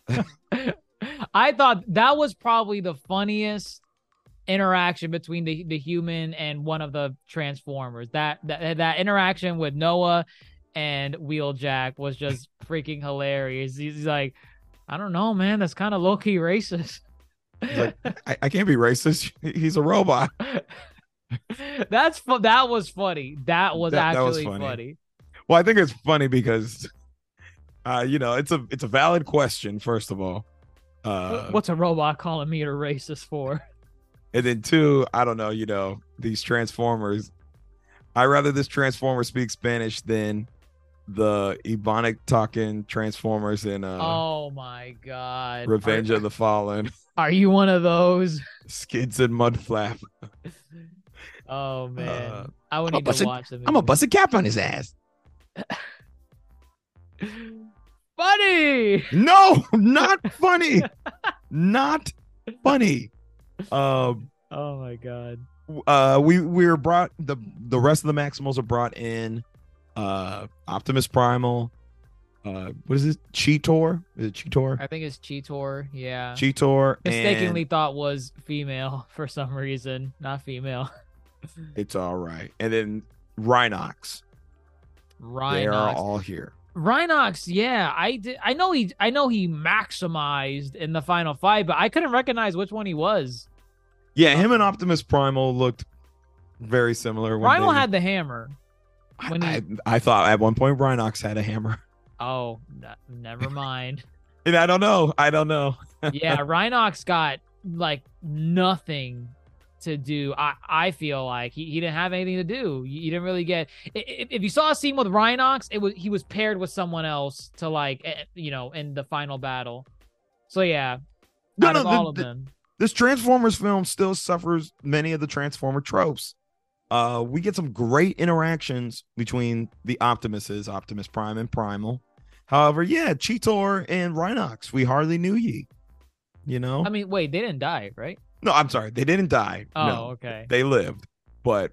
I thought that was probably the funniest interaction between the the human and one of the Transformers. That that that interaction with Noah and Wheeljack was just freaking hilarious. He's, he's like, I don't know, man. That's kind of low key racist. He's like, I, I can't be racist. He's a robot. That's fu- that was funny. That was That- that was actually funny. funny. Well, I think it's funny because, uh, you know, it's a it's a valid question. First of all, uh, What's a robot calling me a racist for? and then two, I don't know. You know, these Transformers. I rather this Transformer speak Spanish than the Ebonic talking Transformers in uh, Oh my god. Revenge are, of the Fallen. Are you one of those? Skids and Mudflap. Oh man. Uh, I would I'm a need to busted- watch them. I'm gonna bust a cap on his ass. Funny. No, not funny. Not funny. Um. Oh my god. uh we we were brought the the rest of the Maximals are brought in. uh Optimus Primal, uh what is it, Cheetor? Is it Cheetor? I think it's Cheetor. Yeah. Cheetor Mistakenly and thought was female for some reason. Not female. it's all right, and then Rhinox. They are Rhinox. all here. Rhinox, yeah, I did. I know he. I know he maximized in the final fight, but I couldn't recognize which one he was. Yeah, him and Optimus Primal looked very similar. When Primal they- had the hammer. when he- I, I thought at one point Rhinox had a hammer, Oh, n- never mind. and I don't know. I don't know. Yeah, Rhinox got like nothing to do. I I feel like he, he didn't have anything to do. You, you didn't really get. i- i- If you saw a scene with Rhinox, it was he was paired with someone else to like eh, you know in the final battle. So yeah, No, out no, of the- all of the- them. This Transformers film still suffers many of the Transformer tropes. Uh, we get some great interactions between the Optimuses, Optimus Prime and Primal. However, yeah, Cheetor and Rhinox, we hardly knew ye. You know? I mean, wait, they didn't die, right? No, I'm sorry, they didn't die. Oh, no, okay. they lived, but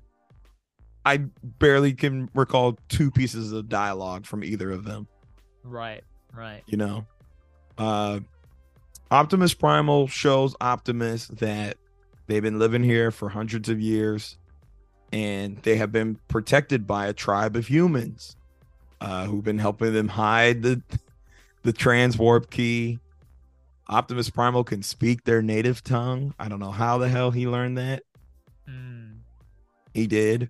I barely can recall two pieces of dialogue from either of them. Right, right. You know, uh, Optimus Primal shows Optimus that they've been living here for hundreds of years, and they have been protected by a tribe of humans uh, who've been helping them hide the the transwarp key. Optimus Primal can speak their native tongue. I don't know how the hell he learned that. Mm. He did.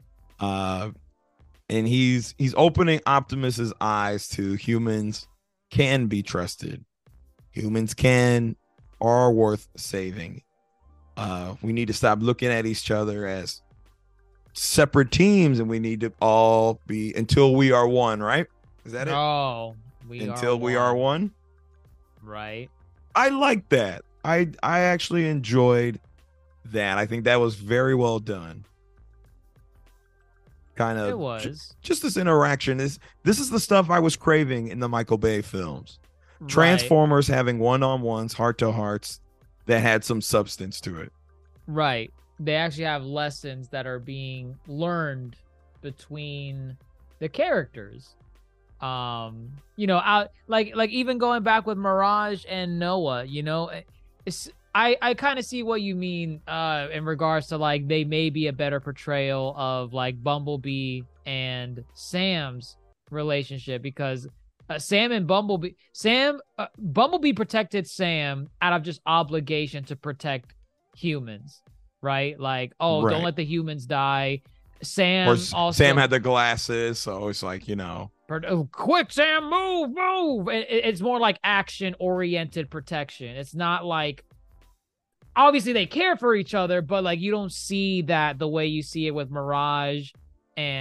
Uh, and he's he's opening Optimus's eyes to humans can be trusted. Humans can are worth saving. Uh, we need to stop looking at each other as separate teams, and we need to all be until we are one, right? Is that it? Oh, we Until are we are one. Right. I like that. I I actually enjoyed that. I think that was very well done. Kind of It was. just this interaction is this is the stuff I was craving in the Michael Bay films. Right. Transformers having one-on-ones, heart-to-hearts that had some substance to it. Right. They actually have lessons that are being learned between the characters. Um, you know, out like like even going back with Mirage and Noah, you know, it's I I kind of see what you mean uh in regards to like they may be a better portrayal of like Bumblebee and Sam's relationship because uh, Sam and Bumblebee Sam uh, Bumblebee protected Sam out of just obligation to protect humans, right? Like, oh, Right. don't let the humans die. Sam Or S- also Sam had the glasses, so it's like, you know, Oh, quick, Sam, move, move. It, it- it's more like action oriented protection. It's not like obviously they care for each other, but like you don't see that the way you see it with Mirage and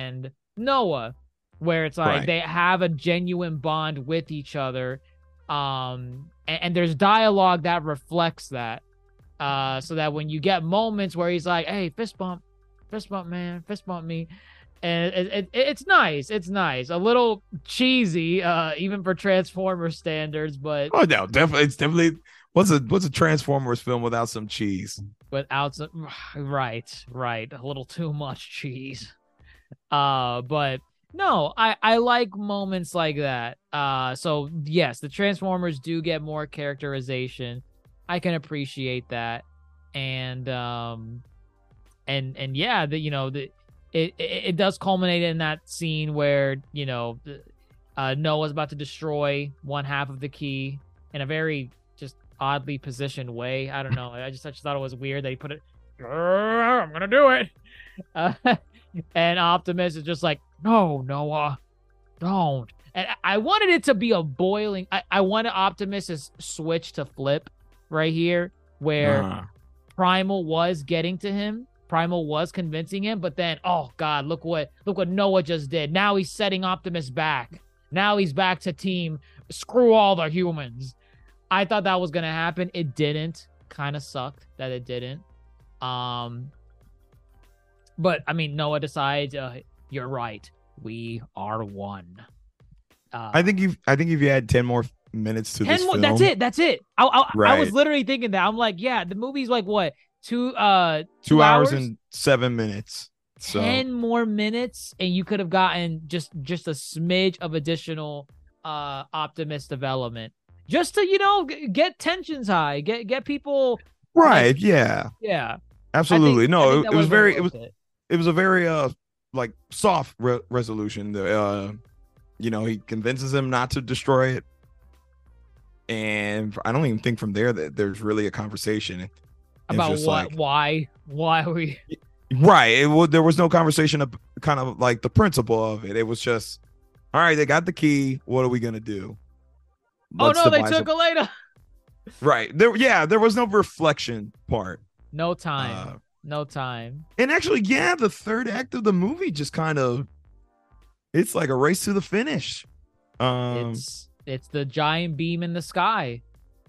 Noah, where it's like Right. they have a genuine bond with each other. Um, and, and there's dialogue that reflects that. Uh, so that when you get moments where he's like, "Hey, fist bump, fist bump, man, fist bump me," and it, it, it's nice. It's nice. A little cheesy, uh, even for Transformers standards, but Oh no, definitely. It's definitely what's a what's a Transformers film without some cheese? without some, right, right, a little too much cheese. Uh, but no, I I like moments like that. Uh, so yes, the Transformers do get more characterization. I can appreciate that, and um, and and yeah, the you know the it it, it does culminate in that scene where you know uh, Noah's about to destroy one half of the key in a very just oddly positioned way. I don't know. I just I just thought it was weird that he put it. I'm gonna do it, uh, and Optimus is just like, no, Noah, don't. And I wanted it to be a boiling. I I wanted Optimus's switch to flip right here, where Uh, Primal was getting to him. Primal was convincing him, but then, oh God, look what look what Noah just did. Now he's setting Optimus back. Now he's back to team. Screw all the humans. I thought that was gonna happen. It didn't. Kind of sucked that it didn't. Um, but I mean, Noah decides, uh, you're right. We are one. Uh, I think you I think if you had ten more minutes to ten this more. film, That's it. That's it. I, I, I Right. was literally thinking that. I'm like, yeah, the movie's like what two uh two, two hours, hours and seven minutes. So ten more minutes, and you could have gotten just just a smidge of additional uh Optimus development, just to you know g- get tensions high, get get people right, yeah, yeah. absolutely. I think- I no, think it, that it was would've been very it worth was it. it was a very uh like soft re- resolution. The uh, you know, he convinces him not to destroy it, and I don't even think from there that there's really a conversation. It's About just what like- why why we Right. It was, there was no conversation of kind of like the principle of it. It was just, all right, they got the key. What are we gonna do? oh Let's no they devise took a- it later. Right. There yeah, there was no reflection part. No time. Uh, no time. and actually, yeah, the third act of the movie just kind of it's like a race to the finish. Um It's it's the giant beam in the sky.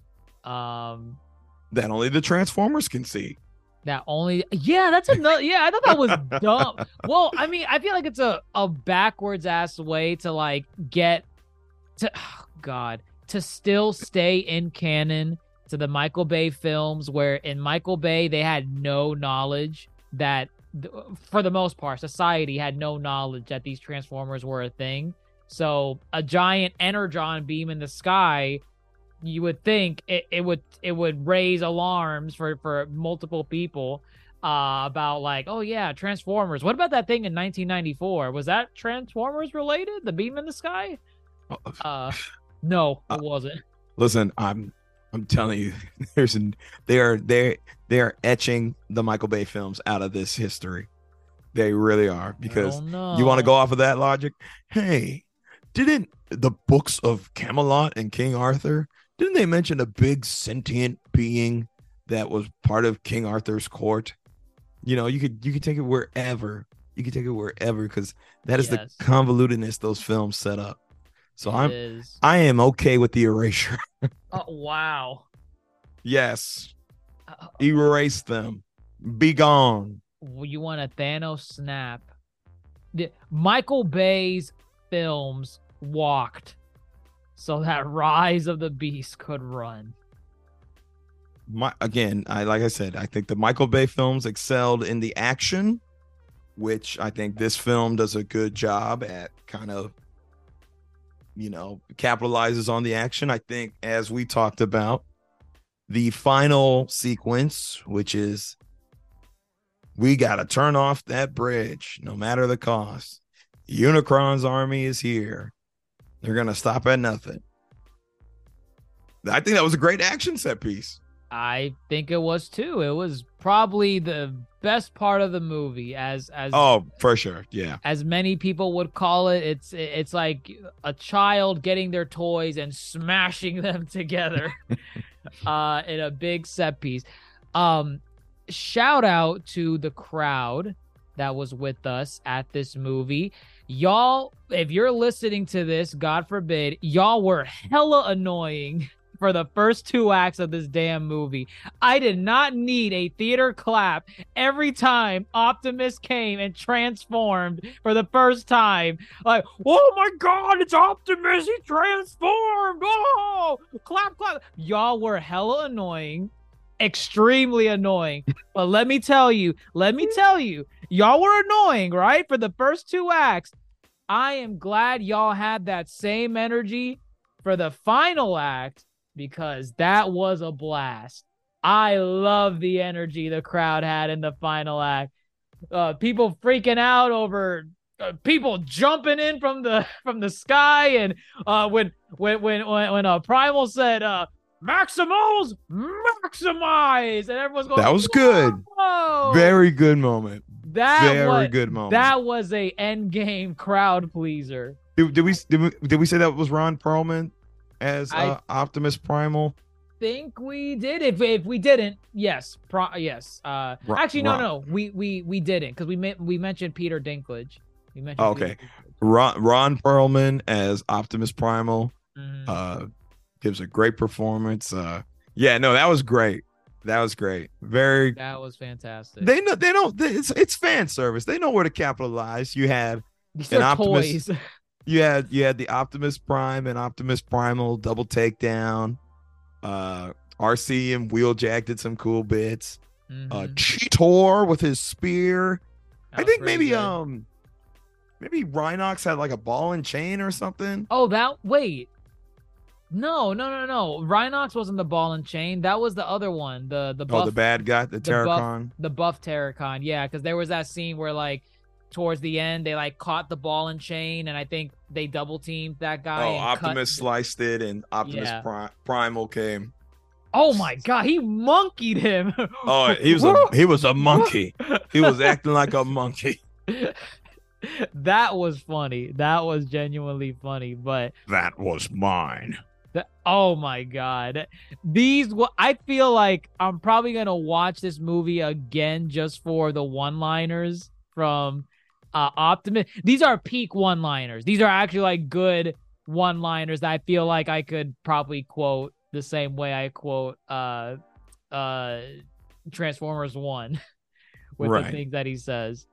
Um that only the Transformers can see. That only, yeah, that's another. Yeah, I thought that was dumb. Well, I mean, I feel like it's a a backwards ass way to like get to, oh God, to still stay in canon to the Michael Bay films, where in Michael Bay they had no knowledge that, for the most part, society had no knowledge that these Transformers were a thing. So a giant energon beam in the sky, you would think it, it would it would raise alarms for for multiple people uh about like, oh yeah, Transformers. What about that thing in nineteen ninety-four? Was that Transformers related, the beam in the sky? Uh no, it wasn't. Listen, I'm I'm telling you, there's an they are they they are etching the Michael Bay films out of this history. They really are, because I don't know. you want to go off of that logic. Hey, didn't the books of Camelot and King Arthur, didn't they mention a big sentient being that was part of King Arthur's court? You know, you could you could take it wherever. You could take it wherever, because that is Yes. the convolutedness those films set up. So It I'm is. I am okay with the erasure. Oh wow. Yes, Uh, erase them. Be gone. you want a Thanos snap? The, Michael Bay's films walked so that Rise of the Beast could run. My again, I like I said, I think the Michael Bay films excelled in the action, which I think this film does a good job at kind of, you know, capitalizes on the action. I think, as we talked about, the final sequence, which is we got to turn off that bridge no matter the cost. Unicron's army is here. They're going to stop at nothing. I think that was a great action set piece. I think it was too. It was probably the best part of the movie, as as Oh, for sure. Yeah. as many people would call it. It's it's like a child getting their toys and smashing them together uh in a big set piece. Um shout out to the crowd that was with us at this movie. Y'all, if you're listening to this, God forbid, y'all were hella annoying for the first two acts of this damn movie. I did not need a theater clap every time Optimus came and transformed for the first time. Like, oh my God, it's Optimus, he transformed. Oh, clap, clap. Y'all were hella annoying, extremely annoying. But let me tell you, let me tell you, y'all were annoying, right? For the first two acts. I am glad y'all had that same energy for the final act, because that was a blast. I love the energy the crowd had in the final act. Uh, people freaking out over uh, people jumping in from the from the sky, and uh, when when when when, when uh, Primal said uh, "Maximals, maximize," and everyone's going, that was good. Whoa! Very good moment. That Very was, good moment. That was a end game crowd pleaser. Did, did we did we did we say that was Ron Perlman as uh, Optimus Primal? Think we did. If if we didn't, yes, pro- yes. Uh, Ron, actually, no, Ron. no, we we we didn't, because we me- we mentioned Peter Dinklage. We mentioned. Okay, Peter Dinklage. Ron Ron Perlman as Optimus Primal Mhm. uh, gives a great performance. Uh, yeah, no, that was great. That was great. Very. That was fantastic. They know. They don't. They, it's it's fan service. They know where to capitalize. You had These an are Optimus- toys. you had you had the Optimus Prime and Optimus Primal double takedown. Uh, R C and Wheeljack did some cool bits. Mhm. Uh, Cheetor with his spear. That I was think pretty maybe good. um maybe Rhinox had like a ball and chain or something. Oh, that wait. No, no, no, no. Rhinox wasn't the ball and chain. That was the other one. The the buff, Oh, the bad guy, the, the buff- Terracon. the buff Terracon. Yeah, because there was that scene where like towards the end they like caught the ball and chain, and I think they double teamed that guy. Oh, and cut- Optimus sliced it, and Optimus Yeah. Pri- Primal came. Oh my God, he monkeyed him. Oh, he was a he was a monkey. He was acting like a monkey. That was funny. That was genuinely funny. But That was mine. the, oh my God, these. wha- I feel like I'm probably gonna watch this movie again just for the one-liners from uh, Optimus. These are peak one-liners. These are actually like good one-liners that I feel like I could probably quote the same way I quote uh uh Transformers one with Right. the things that he says.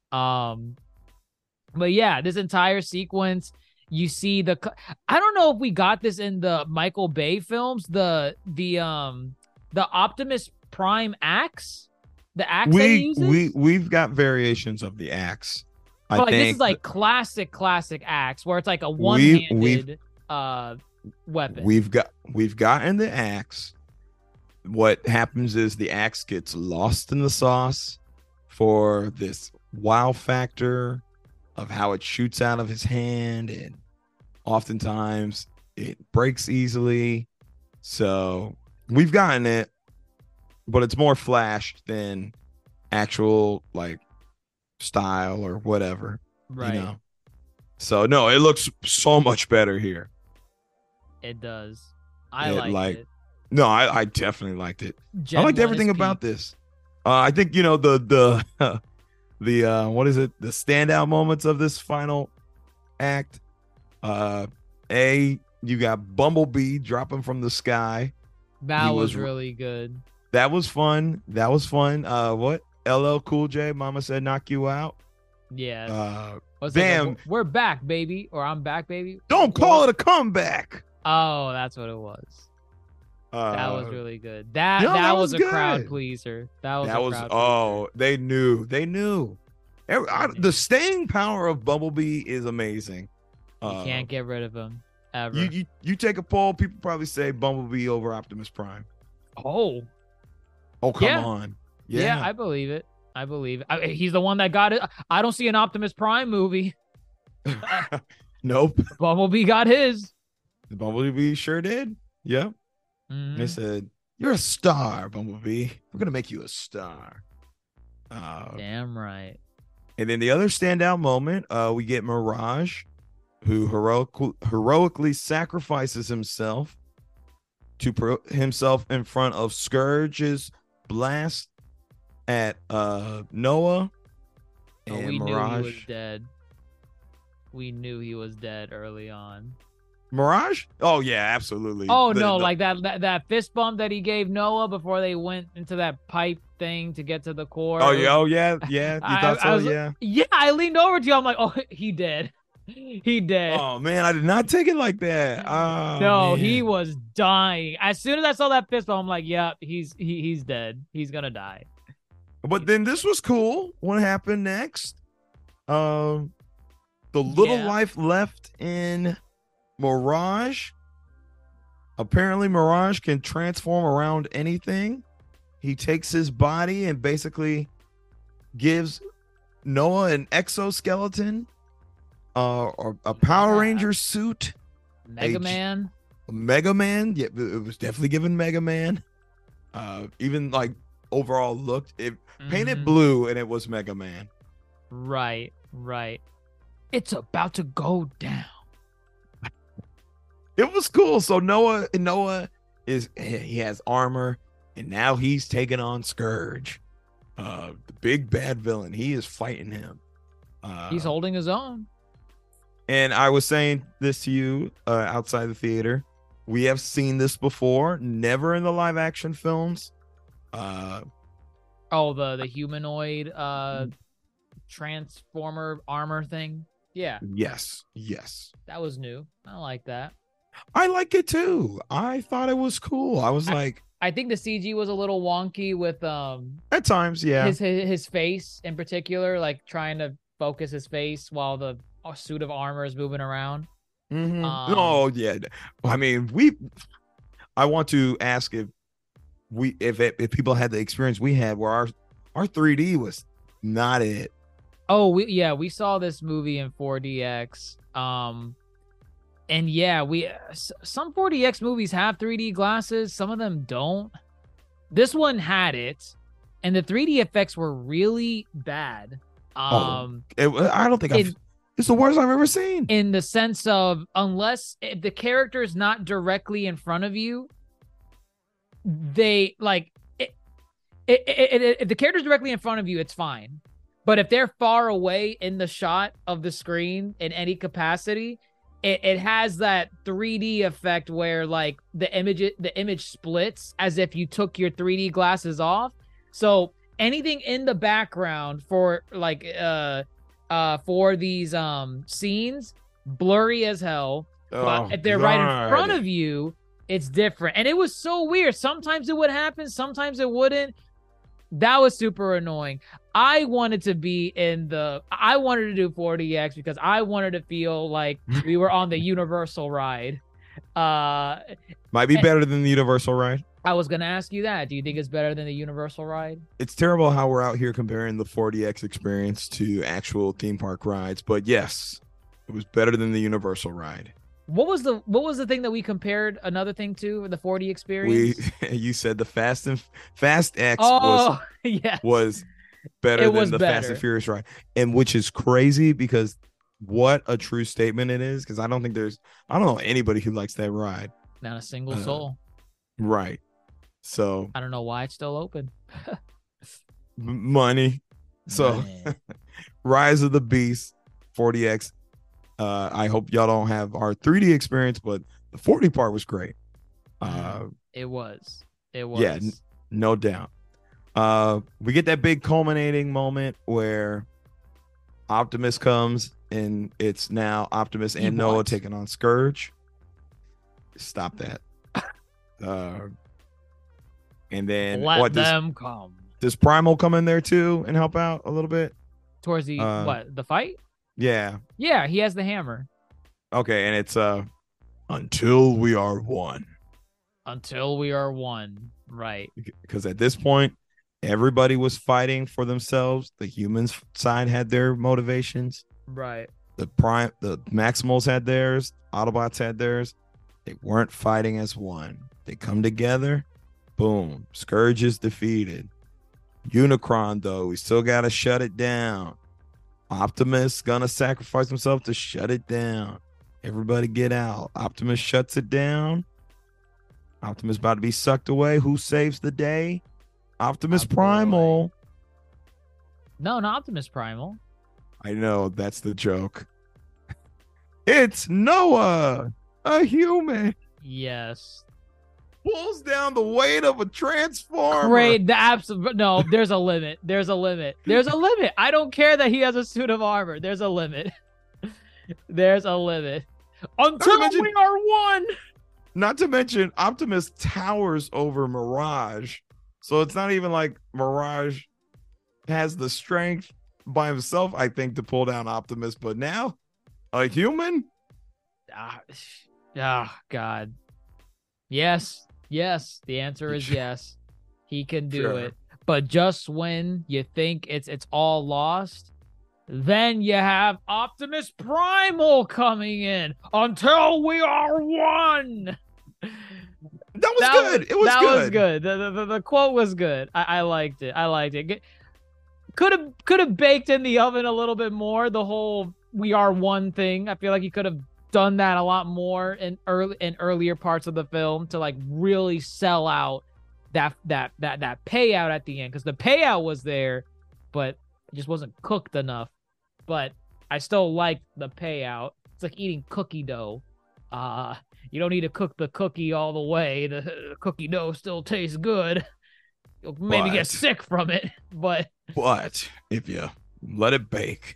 Um but yeah, this entire sequence, you see the co- I don't know if we got this in the Michael Bay films, the the um the Optimus Prime axe, the axe that he We uses. we we've got variations of the axe. I But, like, think this is like classic classic axe where it's like a we've- one-handed uh weapon. We've got we've gotten the axe. What happens is the axe gets lost in the sauce for this wow factor of how it shoots out of his hand, and oftentimes it breaks easily. So we've gotten it, but it's more flashed than actual like style or whatever. right. You know. So no, it looks so much better here. It does. I It, like like, it. No, I, I definitely liked it. Gen I liked one everything is about peak. this. Uh, I think you know the the the uh, what is it? The standout moments of this final act. Uh, a you got Bumblebee dropping from the sky. That he was, was- really good. That was fun. That was fun. Uh, what L L Cool J? Mama said knock you out. Yeah. Uh, What's that? damn. We're back, baby, or I'm back, baby. don't call it a comeback. Oh, that's what it was. Uh, That was really good. That no, that, that was, was a crowd good. pleaser. That was that a was crowd oh they knew they knew Every- I- Mhm. the staying power of Bumblebee is amazing. pleaser. You Uh, can't get rid of him ever. you, you you take a poll, people probably say Bumblebee over Optimus Prime. oh, Oh come Yeah. on, yeah. yeah, I believe it. I believe it. I, he's the one that got it. I don't see an Optimus Prime movie. nope. Bumblebee got his. Bumblebee sure did. Yep. Mhm. They said you're a star, Bumblebee. We're gonna make you a star. Uh, Damn right. And then the other standout moment, uh, we get Mirage, who heroic, heroically sacrifices himself to put himself in front of Scourge's blast at uh, Noah. Oh, and we Mirage. knew he was dead. We knew he was dead early on. Mirage? Oh yeah, absolutely. Oh The- no, the- like that, that that fist bump that he gave Noah before they went into that pipe thing to get to the core. Oh It yeah, was- oh yeah, yeah. You I- thought I so? was like- Yeah. Yeah, I leaned over to you. I'm like, oh, he dead. He dead. Oh man, I did not take it like that. Oh, no, he man. was dying. As soon as I saw that fist bump, I'm like, yeah, he's he, he's dead. He's gonna die. But then this was cool. What happened next? Um, the little Yeah. life left in Mirage. Apparently, Mirage can transform around anything. He takes his body and basically gives Noah an exoskeleton, uh, or a Power Yeah. Ranger suit, Mega Age- Man. a Mega Man. Yeah, it was definitely given Mega Man. Uh, even like overall looked it painted Mhm. blue, and it was Mega Man. Right, right. It's about to go down. It was cool. So Noah, Noah is he has armor, and now he's taking on Scourge, uh, the big bad villain. He is fighting him. Uh, He's holding his own. and I was saying this to you uh, outside the theater. We have seen this before, never in the live action films. Uh, Oh, the the humanoid uh transformer armor thing. Yeah, yes, yes. that was new. I like that. I like it too. I thought it was cool. I was I- like, I think the C G was a little wonky with um at times, yeah. his, his his face in particular, like trying to focus his face while the uh, suit of armor is moving around. Mhm. Um, no, yeah. I mean, we. I want to ask if we, if it, if people had the experience we had, where our our three D was not it. Oh, we, yeah, we saw this movie in four D X. Um, and yeah, we s- some four D X movies have three D glasses, some of them don't. This one had it, and the three D effects were really bad. Um, It- I don't think I've, In- it's the worst I've ever seen. in the sense of unless if the character is not directly in front of you, they like it, it, it, it, if the character's directly in front of you, it's fine. But if they're far away in the shot of the screen in any capacity, it, it has that three D effect where like the image the image splits as if you took your three D glasses off. So anything in the background for like uh uh for these um scenes, blurry as hell. But Oh, if they're right in God. front of you, it's different. And it was so weird. Sometimes it would happen, sometimes it wouldn't. That was super annoying. I wanted to be in the I wanted to do four D X because I wanted to feel like we were on the Universal ride. Uh Might be better than the Universal ride. I was gonna ask you that. Do you think it's better than the Universal ride? It's terrible how we're out here comparing the four D X experience to actual theme park rides, but yes, it was better than the Universal ride. What was the what was the thing that we compared another thing to the four D We, experience? you said the Fast and Fast X was oh yes. was better It than was the Fast better. and Furious ride, and which is crazy because what a true statement it is. Because I don't think there's, I don't know anybody who likes that ride. Not a single Uh, soul. Right. So I don't know why it's still open. m- money. So Money. Rise of the Beast, four D X. Uh, I hope y'all don't have our three D experience, but the four D part was great. Uh, It was. It was. Yeah, n- no doubt. Uh, we get that big culminating moment where Optimus comes and it's now Optimus He and Noah what? taking on Scourge. Stop that. uh, and then Let what does, them come. does Primal come in there too and help out a little bit? Towards the uh, what? The fight? Yeah. Yeah, he has the hammer. Okay, and it's uh until we are one. Until we are one. Right. Because at this point, everybody was fighting for themselves. The humans side had their motivations. Right. The prime, the Maximals had theirs. Autobots had theirs. They weren't fighting as one. They come together. Boom. Scourge is defeated. Unicron, though, we still gotta shut it down. Optimus gonna sacrifice himself to shut it down. Everybody get out. Optimus shuts it down. Optimus about to be sucked away. Who saves the day? Optimus Optimus. Primal. No, not Optimus Primal. I know that's the joke. It's Noah, a human. Yes. Pulls down the weight of a transformer. Great. The absolute no. There's a limit. There's a limit. There's a limit. I don't care that he has a suit of armor. There's a limit. There's a limit. Until mention- we are one. Not to mention, Optimus towers over Mirage. So it's not even like Mirage has the strength by himself, I think, to pull down Optimus. But now, a human? Ah, oh, God. Yes. Yes. The answer is yes. He can do Sure. it. But just when you think it's it's all lost, then you have Optimus Primal coming in. Until we are one. That was That good. was- it was that good. was good. The, the, the quote was good. I, I liked it. I liked it. Could have could have baked in the oven a little bit more. The whole "we are one" thing. I feel like you could have done that a lot more in early in earlier parts of the film to like really sell out that that that that payout at the end, because the payout was there, but it just wasn't cooked enough. But I still liked the payout. It's like eating cookie dough. Uh you don't need to cook the cookie all the way. The, the cookie dough still tastes good. You'll maybe get But- sick from it, but But if you let it bake.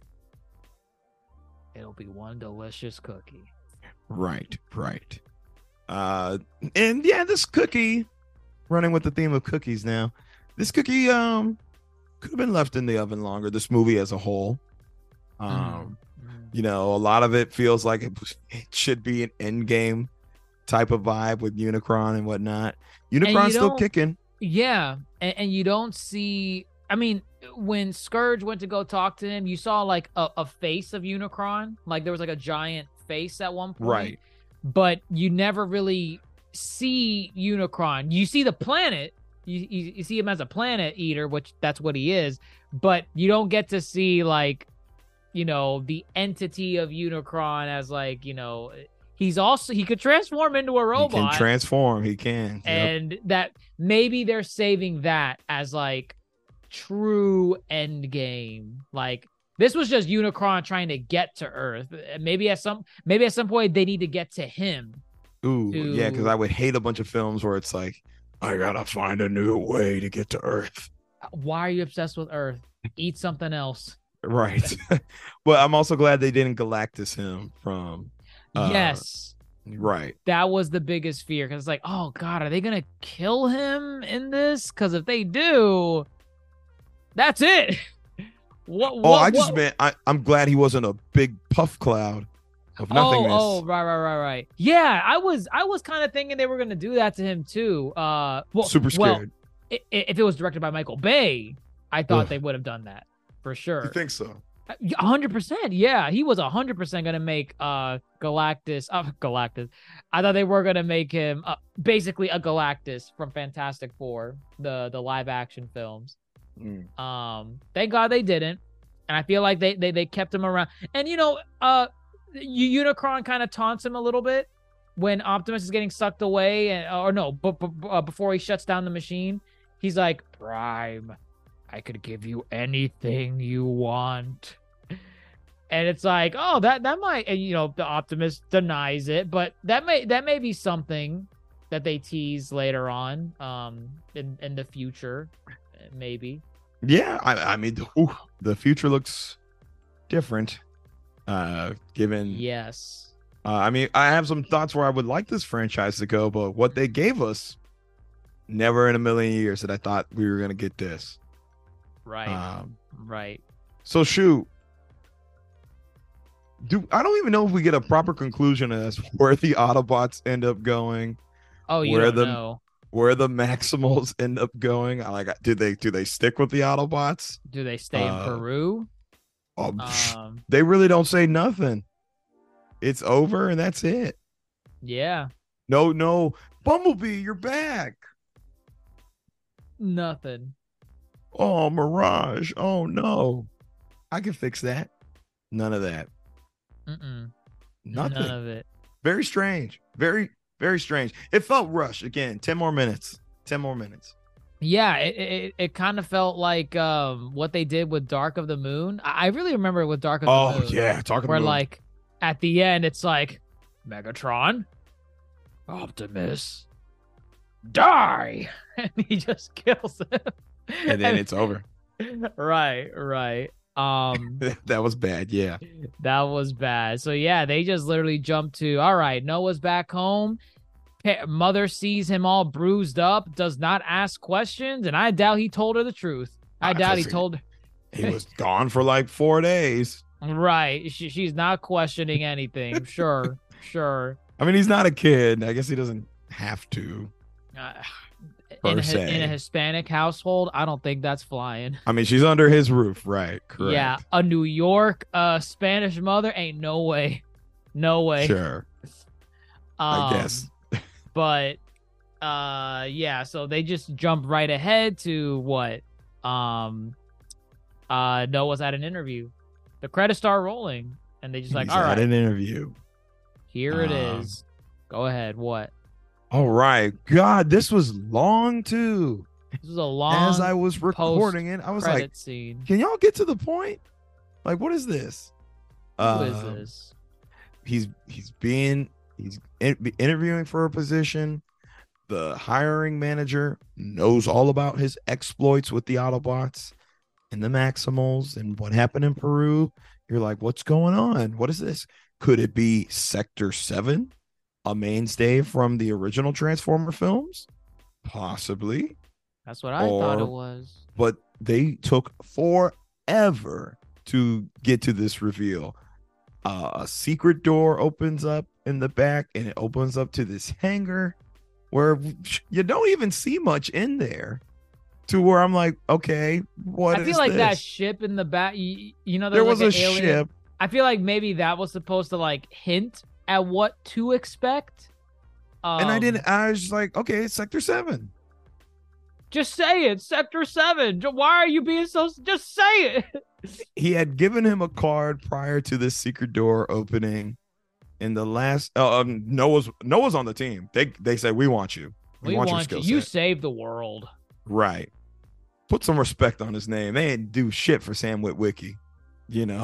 it'll be one delicious cookie. Right, right. Uh, and yeah, this cookie, running with the theme of cookies now, this cookie um could have been left in the oven longer. This movie as a whole, um, Mm. you know, a lot of it feels like it, was- it should be an end game type of vibe with Unicron and whatnot. Unicron's still don't- kicking. Yeah, and, and you don't see. I mean, when Scourge went to go talk to him, you saw like a, a face of Unicron. Like there was like a giant face at one point. Right. But you never really see Unicron. You see the planet. You, you you see him as a planet eater, which that's what he is. But you don't get to see like, you know, the entity of Unicron as like, you know, he's also he could transform into a He robot. can transform. He can. Yep. And that maybe they're saving that as like true end game. Like this was just Unicron trying to get to Earth. Maybe at some maybe at some point they need to get to him. Ooh, to- yeah, because I would hate a bunch of films where it's like, I gotta find a new way to get to Earth. Why are you obsessed with Earth? Eat something else. Right. But I'm also glad they didn't Galactus him from. Uh, Yes. Right. That was the biggest fear, because it's like, oh God, are they gonna kill him in this? Because if they do, that's it. What? Oh, what- I just what- meant I, I'm glad he wasn't a big puff cloud of nothingness. Oh, oh, right, right, right, right. Yeah, I was, I was kind of thinking they were gonna do that to him too. Uh, well, Super well, scared. i- i- if it was directed by Michael Bay, I thought Ugh. they would have done that for sure. You think so? A hundred percent. Yeah, he was a hundred percent gonna make uh Galactus. Uh, Galactus. I thought they were gonna make him uh, basically a Galactus from Fantastic Four, the the live action films. Mm. Um, thank God they didn't, and I feel like they they they kept him around. And you know, uh, U- Unicron kind of taunts him a little bit when Optimus is getting sucked away, and or no, but b- b- uh, before he shuts down the machine, he's like, "Prime, I could give you anything you want." And it's like, oh, that that might, and you know, the Optimus denies it, but that may that may be something that they tease later on, um, in in the future, maybe. Yeah, I, I mean, ooh, the future looks different. Uh, given, Yes. uh, I mean, I have some thoughts where I would like this franchise to go, but what they gave us, never in a million years that I thought we were gonna get this. Right. Um, right. so shoot, do I don't even know if we get a proper conclusion as where the Autobots end up going, Oh, you where don't the- know. where the Maximals end up going. I like, do they do they stick with the Autobots? Do they stay uh, in Peru? Oh, psh, Um. they really don't say nothing. It's over and that's it. Yeah. No, no, Bumblebee, you're back. Nothing. Oh, Mirage. Oh no, I can fix that. None of that. Mm-mm. Nothing. None of it. Very strange. Very, very strange. It felt rushed. Again, ten more minutes. ten more minutes. Yeah, it it, it kind of felt like um what they did with Dark of the Moon. I, I really remember with Dark of the Oh Moon. yeah, talking Where about like at the end it's like Megatron, Optimus, die, and he just kills him. and then it's over. right, right. Um, That was bad. Yeah. that was bad. So yeah, they just literally jumped to all right. Noah's back home. Pa- Mother sees him all bruised up, does not ask questions, and I doubt he told her the truth. I Ah, doubt he 'cause he- told. He was gone for like four days. Right, she, she's not questioning anything. Sure, sure. I mean, he's not a kid. I guess he doesn't have to. Uh, Per in, a, se. in a Hispanic household, I don't think that's flying. I mean, she's under his roof, right? Correct. Yeah, a New York uh Spanish mother ain't no way. No way. Sure. Um, I guess. But uh yeah, so they just jumped right ahead to what? Um uh Noah's at an interview. The credits start rolling and they just like, He's all at right, an interview. here it Um, is. Go ahead. What? All right. God, this was long too. This was a long As I was recording it, I was credit like, scene. can y'all get to the point? Like, what is this? Who is Uh, this? He's he's being he's in, interviewing for a position. The hiring manager knows all about his exploits with the Autobots and the Maximals and what happened in Peru. You're like, what's going on? What is this? Could it be Sector seven, a mainstay from the original Transformer films? Possibly. That's what I thought or- it was. But they took forever to get to this reveal. Uh, a secret door opens up in the back and it opens up to this hangar where you don't even see much in there, to where I'm like, okay, what I is feel like that this? ship in the back, you, you know, There there's was like a an alien- ship. I feel like maybe that was supposed to like hint at what to expect. Um, And I didn't, I was just like, okay, it's Sector seven. Just say it, Sector Seven. J- Why are you being so? Just say it. He had given him a card prior to this secret door opening. In the last, uh, um, Noah's Noah's on the team. They they said, we want you. We, We want, want your you. skill You set. saved the world. Right. Put some respect on his name. They didn't do shit for Sam Witwicky. You know,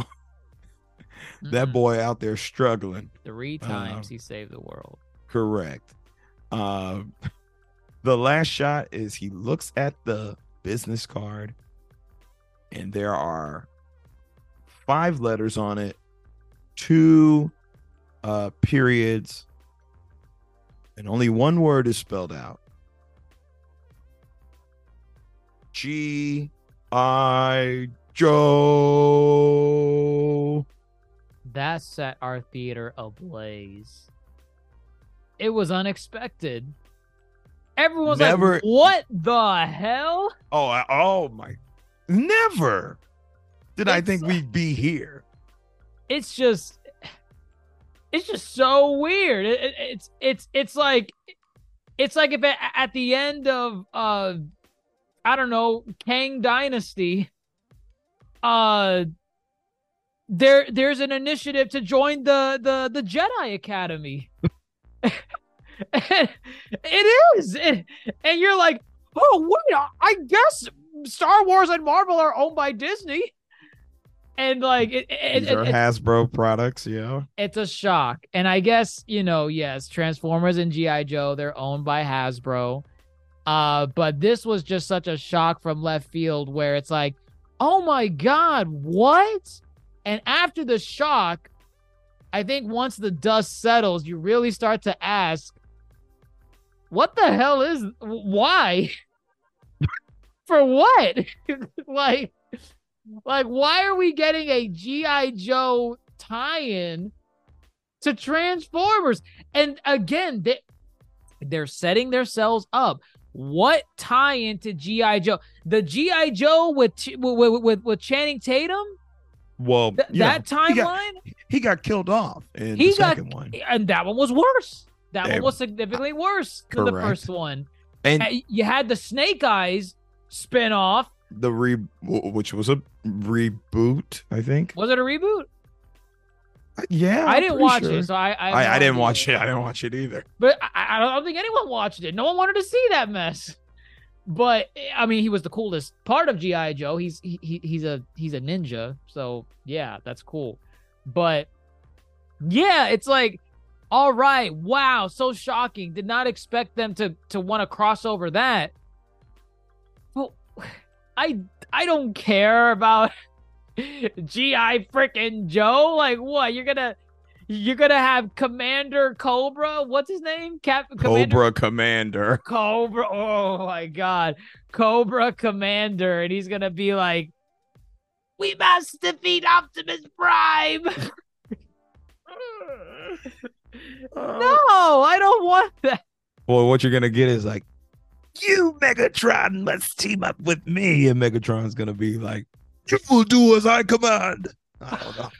that Mm-mm. boy out there struggling. Three times he saved the world. Correct. Uh, the last shot is he looks at the business card, and there are five letters on it, two uh, periods, and only one word is spelled out. G I Joe. That set our theater ablaze. It was unexpected. Everyone's Never- like, "What the hell?" Oh, I- oh my! Never did I It's- think we'd be here. It's just, it's just so weird. It, it- it's it's it's like, it's like if at, at the end of uh, I don't know, Kang Dynasty, uh, there there's an initiative to join the the the Jedi Academy. It is, and, and you're like, oh wait, I- I guess Star Wars and Marvel are owned by Disney, and like it, it, These it, are it- Hasbro products, yeah. it's a shock. And I guess, you know, yes, Transformers and G I. Joe, they're owned by Hasbro. Uh, but this was just such a shock from left field where it's like, oh my God, what? And after the shock, I think once the dust settles, you really start to ask, what the hell is, why? For what? like, like, why are we getting a G I. Joe tie-in to Transformers? And again, they, they're setting themselves up. What tie-in to G I. Joe? The G I. Joe with with with, with Channing Tatum? Well, Th- you that know, he got- timeline? He got killed off in He the got- second one. And that one was worse. That They- one was significantly worse than the Correct. first one. And And you had the Snake Eyes spin-off. the re which was a reboot, I think. Was it a reboot? Yeah. I I'm didn't pretty watch sure. it, so I I, have I, no I didn't idea. watch it. I didn't watch it either. But I, I don't think anyone watched it. No one wanted to see that mess. But I mean, he was the coolest part of G I. Joe. He's he, he he's a he's a ninja, so yeah, that's cool. But yeah, it's like, all right, wow, so shocking. Did not expect them to to want to cross over that. Well, I I don't care about G I freaking Joe. Like, what? You're gonna you're gonna have Commander Cobra? What's his name? Cap Commander? Cobra Commander. Cobra. Oh my God, Cobra Commander, and he's gonna be like, "We must defeat Optimus Prime." No, I don't want that. Well, what you're gonna get is like, you Megatron must team up with me, and Megatron's gonna be like, you will do as I command. I don't know.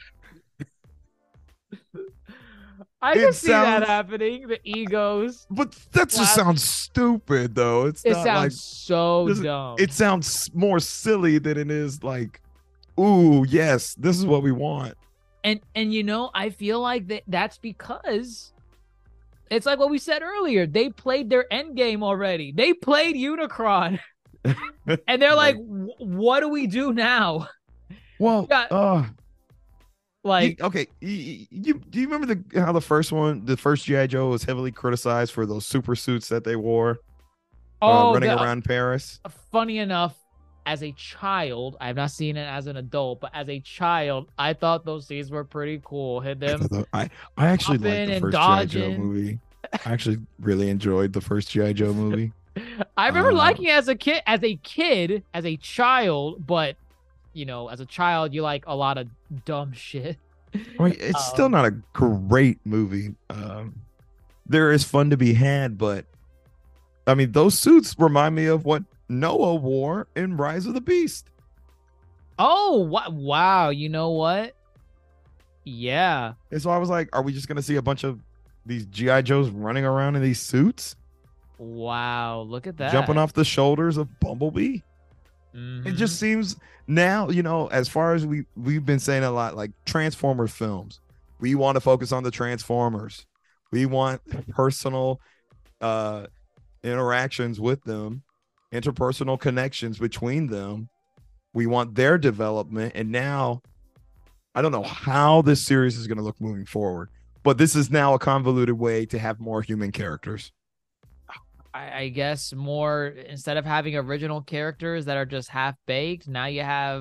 I It can see that sounds- happening. The egos. But that just Wow. sounds stupid, though. It's It not sounds like so doesn't- dumb. it sounds more silly than it is like, ooh, yes, this is what we want. And and you know, I feel like that that's because it's like what we said earlier. They played their end game already. They played Unicron. And they're like, "Wh- what do we do now?" Well, Yeah. uh, Like, you- okay, you, you do you remember the how the first one, the first G I. Joe was heavily criticized for those super suits that they wore uh, oh, running the- around Paris? funny enough, as a child, I've not seen it as an adult, but as a child, I thought those scenes were pretty cool. Hit I, them. thought that- I, I actually liked hopping the and first G I. Joe dodging. movie. I actually really enjoyed the first G I. Joe movie. I remember Uh, liking it as a kid, as a kid, as a child, but you know, as a child, you like a lot of dumb shit. I mean, it's still Um, not a great movie. Um, there is fun to be had, but I mean, those suits remind me of what Noah wore in Rise of the Beast. Oh, wa- wow! You know what? Yeah. And so I was like, are we just going to see a bunch of these G I. Joes running around in these suits, Wow. Look at that. jumping off the shoulders of Bumblebee? Mhm. It just seems now, you know, as far as we we've been saying a lot, like Transformers films, we want to focus on the Transformers. We want personal uh interactions with them, interpersonal connections between them. We want their development. And now I don't know how this series is going to look moving forward, but this is now a convoluted way to have more human characters. I, I guess more instead of having original characters that are just half baked, now you have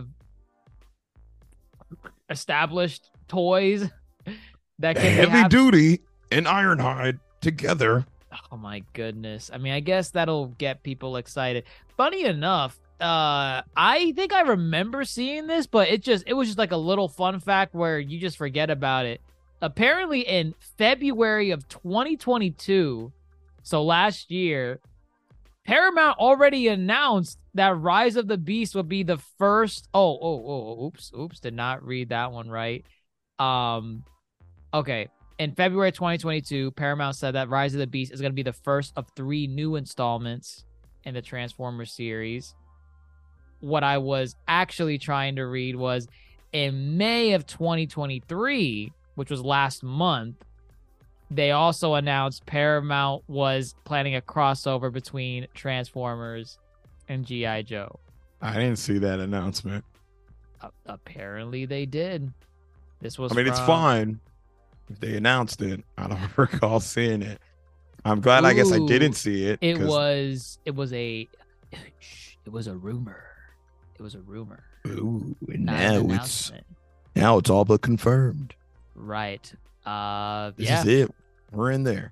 established toys that can be Heavy half- Duty and Ironhide together. Oh my goodness. I mean, I guess that'll get people excited. Funny enough, uh I think I remember seeing this, but it just it was just like a little fun fact where you just forget about it. Apparently in February of twenty twenty-two, so last year, Paramount already announced that Rise of the Beast would be the first oh oh oh oops oops did not read that one right. Um okay. In February twenty twenty-two, Paramount said that Rise of the Beast is going to be the first of three new installments in the Transformers series. What I was actually trying to read was in May of twenty twenty-three, which was last month, they also announced Paramount was planning a crossover between Transformers and G I. Joe. I didn't see that announcement. Uh, apparently they did. This was I mean, it's from- fine if they announced it. I don't recall seeing it. I'm glad. I guess I Ooh, didn't see it. It 'cause- was it was a it was a rumor. It was a rumor. Ooh, and Not an now it's announcement. now it's all but confirmed. Right. Uh This yeah, is it. We're in there.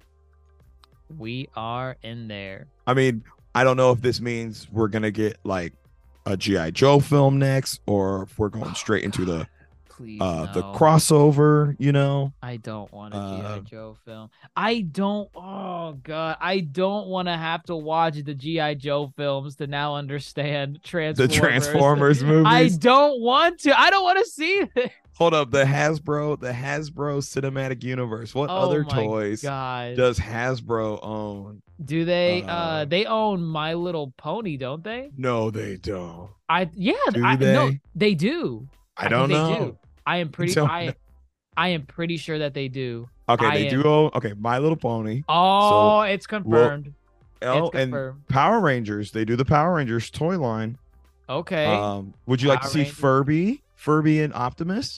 we are in there. I mean, I don't know if this means we're gonna get like a G I. Joe film next, or if we're going straight into the Please uh the no. crossover. You know, I don't want a G I. Uh, Joe film. I don't. Oh god, I don't want to have to watch the G I. Joe films to now understand the Transformers. Transformers movies. I don't want to. I don't want to see this. Hold up, the Hasbro, the Hasbro Cinematic Universe. What Oh other my toys God. does Hasbro own? Do they? Uh, uh, they own My Little Pony, don't they? No, they don't. I yeah. Do I, No, they? they do. I think don't they know. do. I am pretty. don't I, know. I am pretty sure that they do. Okay, I they am- do own. Okay, My Little Pony. Oh, it's confirmed. Oh, and confirmed. Power Rangers. They do the Power Rangers toy line. Okay. Um, would you like to Power see Rangers. Furby, Furby and Optimus?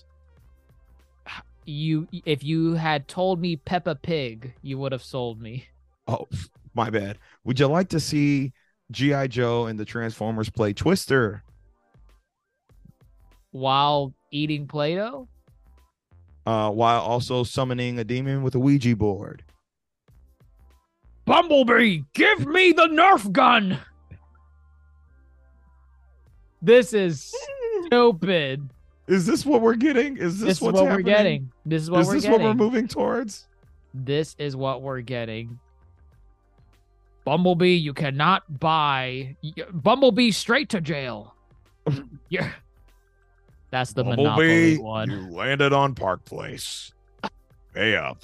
You if you had told me Peppa Pig, you would have sold me. Oh, my bad. Would you like to see G I. Joe and the Transformers play Twister? While eating Play-Doh? Uh, while also summoning a demon with a Ouija board. Bumblebee, give me the Nerf gun. This is stupid. Is this what we're getting? Is this, This is what's what happening? we're getting. This is what is we're this getting. what we're moving towards? This is what we're getting. Bumblebee, you cannot buy Bumblebee straight to jail. Yeah. That's the Monopoly one. You landed on Park Place. Pay up.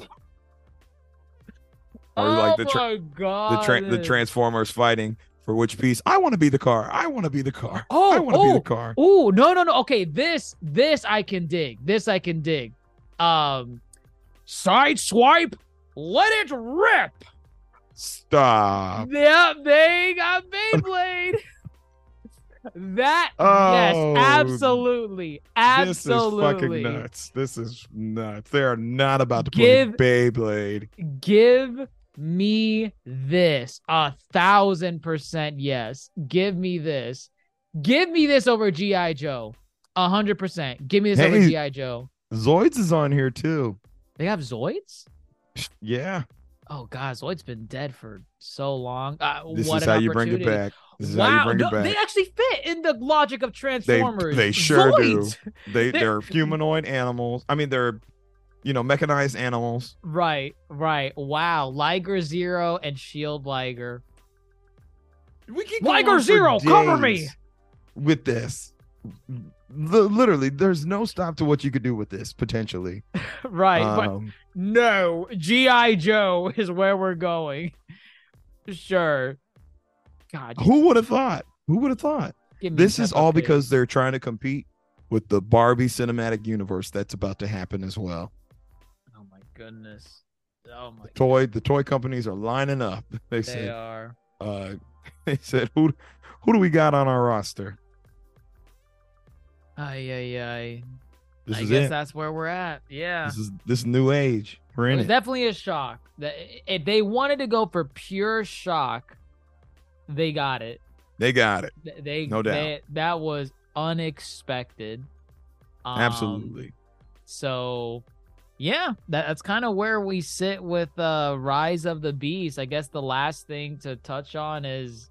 Or oh like the tra- my god. the tra- the Transformers fighting for which piece? I want to be the car. I want to be the car. Oh, I want to oh, be the car. Oh, no, no, no. Okay, this this I can dig. This I can dig. Um side swipe, let it rip. Stop. Yep, they got Beyblade. That Oh, yes, absolutely, absolutely. This is fucking nuts. This is nuts. They are not about to Give- play Beyblade. Give me this. A thousand percent yes. Give me this. Give me this over G I. Joe. A hundred percent. Give me this over Hey. G I. Joe. Zoids is on here too. They have Zoids? Yeah. Oh god, Zoid's been dead for so long. Uh, This what is an how you bring it opportunity. back. This is how you Wow, bring no, it back. they actually fit in the logic of They Transformers. they sure Zoids. do. They They're- they're humanoid animals. I mean, they're you know mechanized animals. Right, right. Wow, Liger Zero and Shield Liger. We can Liger Zero, cover me! with this. L- literally, there's no stop to what you could do with this potentially. Right, but Um, no, G I. Joe is where we're going. Sure. God, who would have thought? Who would have thought? give me This is Peppa all Pig. because they're trying to compete with the Barbie cinematic universe that's about to happen as well. Oh my goodness. Oh my Toy, the toy companies are lining up. They They said, are. uh, they said, who, who do we got on our roster? Ay, ay, ay. This I is guess it. that's where we're at. Yeah. This is this new age. We're It in was it. definitely a shock. That if they wanted to go for pure shock, they got it. They got it. Th- They No doubt. they- that was unexpected. Um, Absolutely. So, yeah, that, that's kind of where we sit with uh, Rise of the Beast. I guess the last thing to touch on is,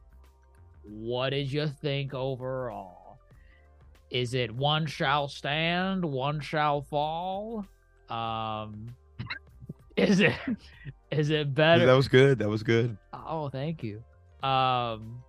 what did you think overall? Is it one shall stand, one shall fall? Um, is it is it better? That was good. That was good. Oh, thank you. Um,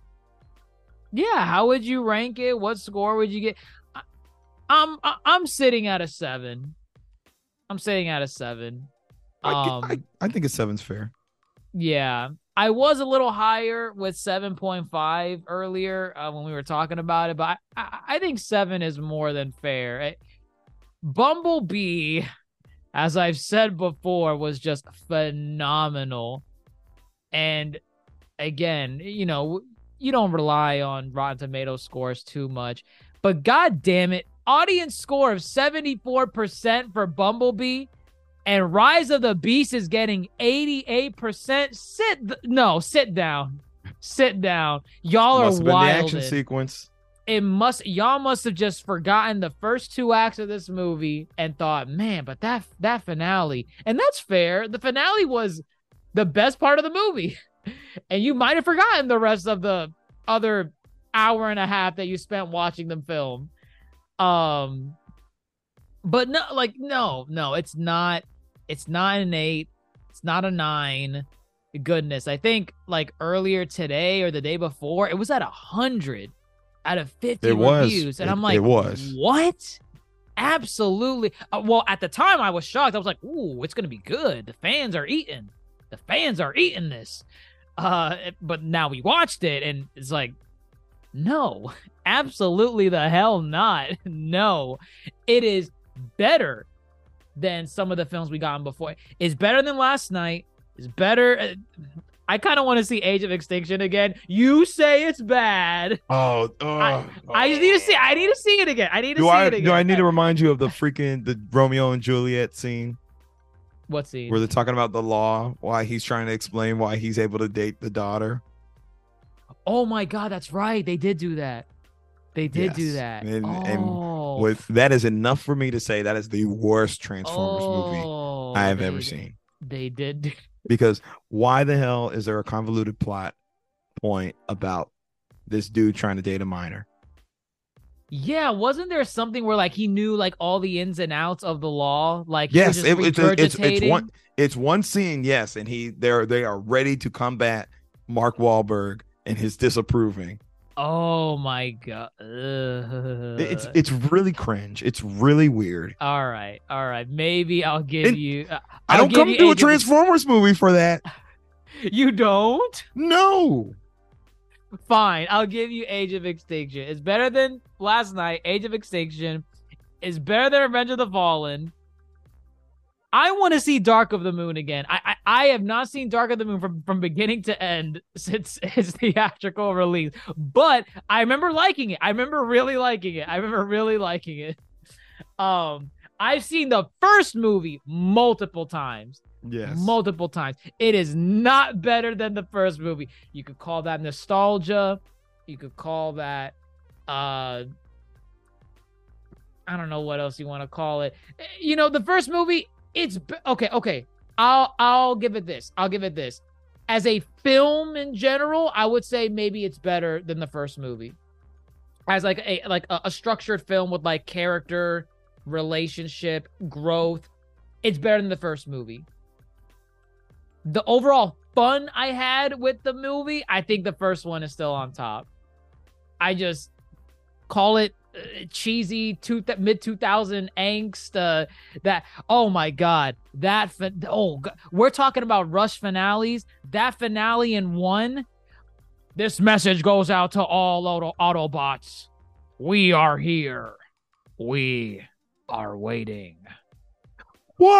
yeah, how would you rank it? What score would you get? I, I'm I- I'm sitting at a seven. I'm sitting at a seven. I, Um, I, I think a seven's fair. yeah, I was a little higher with seven point five earlier uh, when we were talking about it, but I, I, I think seven is more than fair. It- Bumblebee, as I've said before, was just phenomenal. And again, you know, you don't rely on Rotten Tomato scores too much, but god damn it, audience score of seventy-four percent for Bumblebee, and Rise of the Beast is getting eighty-eight percent. Sit th- no, sit down. Sit down. Y'all Must are have been the wild. action sequence. It must y'all must have just forgotten the first two acts of this movie and thought, man, but that that finale. And that's fair. The finale was the best part of the movie. And you might have forgotten the rest of the other hour and a half that you spent watching them film. Um but no, like no, no, it's not it's not an eight, it's not a nine. Goodness, I think like earlier today or the day before, it was at a hundred out of fifty It was. reviews. And It- I'm like, it was. what? Absolutely. Uh, well, at the time I was shocked. I was like, ooh, it's gonna be good. The fans are eating. The fans are eating this. Uh, but now we watched it and it's like, no, absolutely the hell not. No, it is better than some of the films we gotten before. It's better than last night. It's better. uh, I kind of want to see Age of Extinction again. You say it's bad. Oh, oh, I, I just need to see. I need to see it again. I need to do see I, it again. Do I need to remind you of the freaking the Romeo and Juliet scene What scene? where they're talking about the law? Why he's trying to explain why he's able to date the daughter. Oh my God, that's right. They did do that. They did Yes. do that. And, oh. and with that is enough for me to say that is the worst Transformers movie Oh, I have they- ever seen. They did. do- Because why the hell is there a convoluted plot point about this dude trying to date a minor? Yeah, wasn't there something where like he knew like all the ins and outs of the law? Like he was Yes, just it, it's, a- it's it's regurgitating? one it's one scene. Yes, and he they're they are ready to combat Mark Wahlberg and his disapproving. Oh my God. Ugh. It's it's really cringe. It's really weird. all right, all right. Maybe I'll give And you. Uh, I I'll don't give come you to a Age of Ex- Transformers movie for that. You don't? No. Fine, I'll give you Age of Extinction. It's better than last night. Age of Extinction is better than Revenge of the Fallen. I want to see Dark of the Moon again. I, I I have not seen Dark of the Moon from, from beginning to end since its theatrical release. But I remember liking it. I remember really liking it. I remember really liking it. Um, I've seen the first movie multiple times. Yes. Multiple times. It is not better than the first movie. You could call that nostalgia. You could call that uh I don't know what else you want to call it. You know, the first movie, it's be- okay, okay. I'll I'll give it this. I'll give it this. As a film in general, I would say maybe it's better than the first movie. As like a like a, a structured film with like character, relationship, growth, it's better than the first movie. The overall fun I had with the movie, I think the first one is still on top. I just call it uh, cheesy two th- mid two thousand angst. Uh, that oh my god, that fi- oh god. We're talking about rush finales. That finale in one. This message goes out to all auto- Autobots. We are here. We are waiting. What?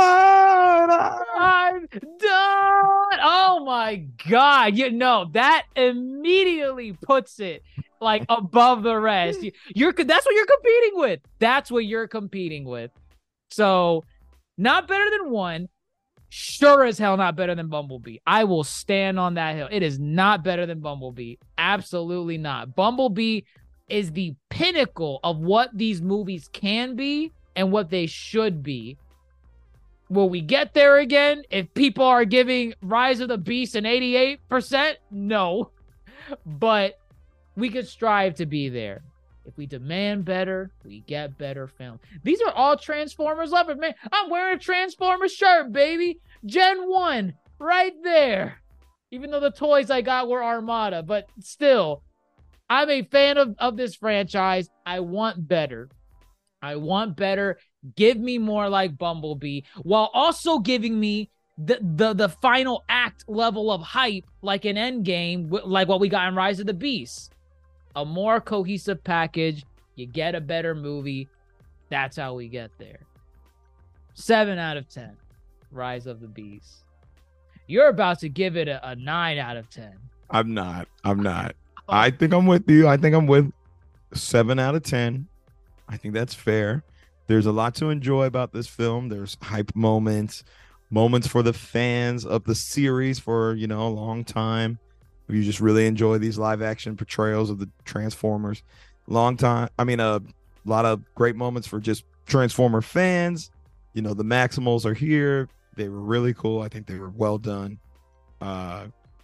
I'm done. Oh my god! You know that immediately puts it like above the rest. You, you're that's what you're competing with. That's what you're competing with. So, not better than one. Sure as hell not better than Bumblebee. I will stand on that hill. It is not better than Bumblebee. Absolutely not. Bumblebee is the pinnacle of what these movies can be and what they should be. Will we get there again? If people are giving Rise of the Beast an eighty-eight percent, no. But we could strive to be there. If we demand better, we get better film. These are all Transformers lovers, man. I'm wearing a Transformers shirt, baby. Gen one, right there. Even though the toys I got were Armada, but still, I'm a fan of, of this franchise. I want better. I want better. Give me more like Bumblebee, while also giving me the the the final act level of hype, like an Endgame, like what we got in Rise of the Beast. A more cohesive package. You get a better movie. That's how we get there. Seven out of ten. Rise of the Beast. You're about to give it a, a nine out of ten. I'm not. I'm not. I think I'm with you. I think I'm with seven out of ten. I think that's fair. There's a lot to enjoy about this film. There's hype moments, moments for the fans of the series for, you know, a long time. You just really enjoy these live action portrayals of the Transformers. Long time. I mean, a lot of great moments for just Transformer fans. You know, the Maximals are here. They were really cool. I think they were well done. Uh,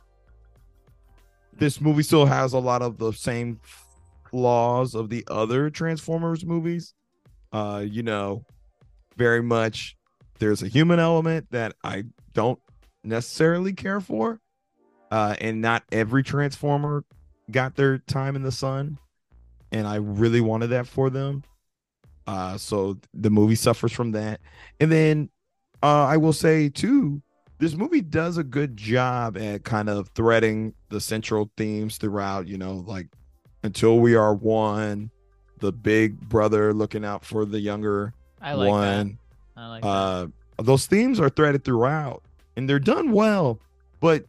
this movie still has a lot of the same flaws of the other Transformers movies. Uh, you know, very much there's a human element that I don't necessarily care for. Uh, and not every Transformer got their time in the sun. And I really wanted that for them. Uh, so the movie suffers from that. And then uh, I will say, too, this movie does a good job at kind of threading the central themes throughout, you know, like until we are one, the big brother looking out for the younger I like one. that. I like uh, that. Those themes are threaded throughout and they're done well, but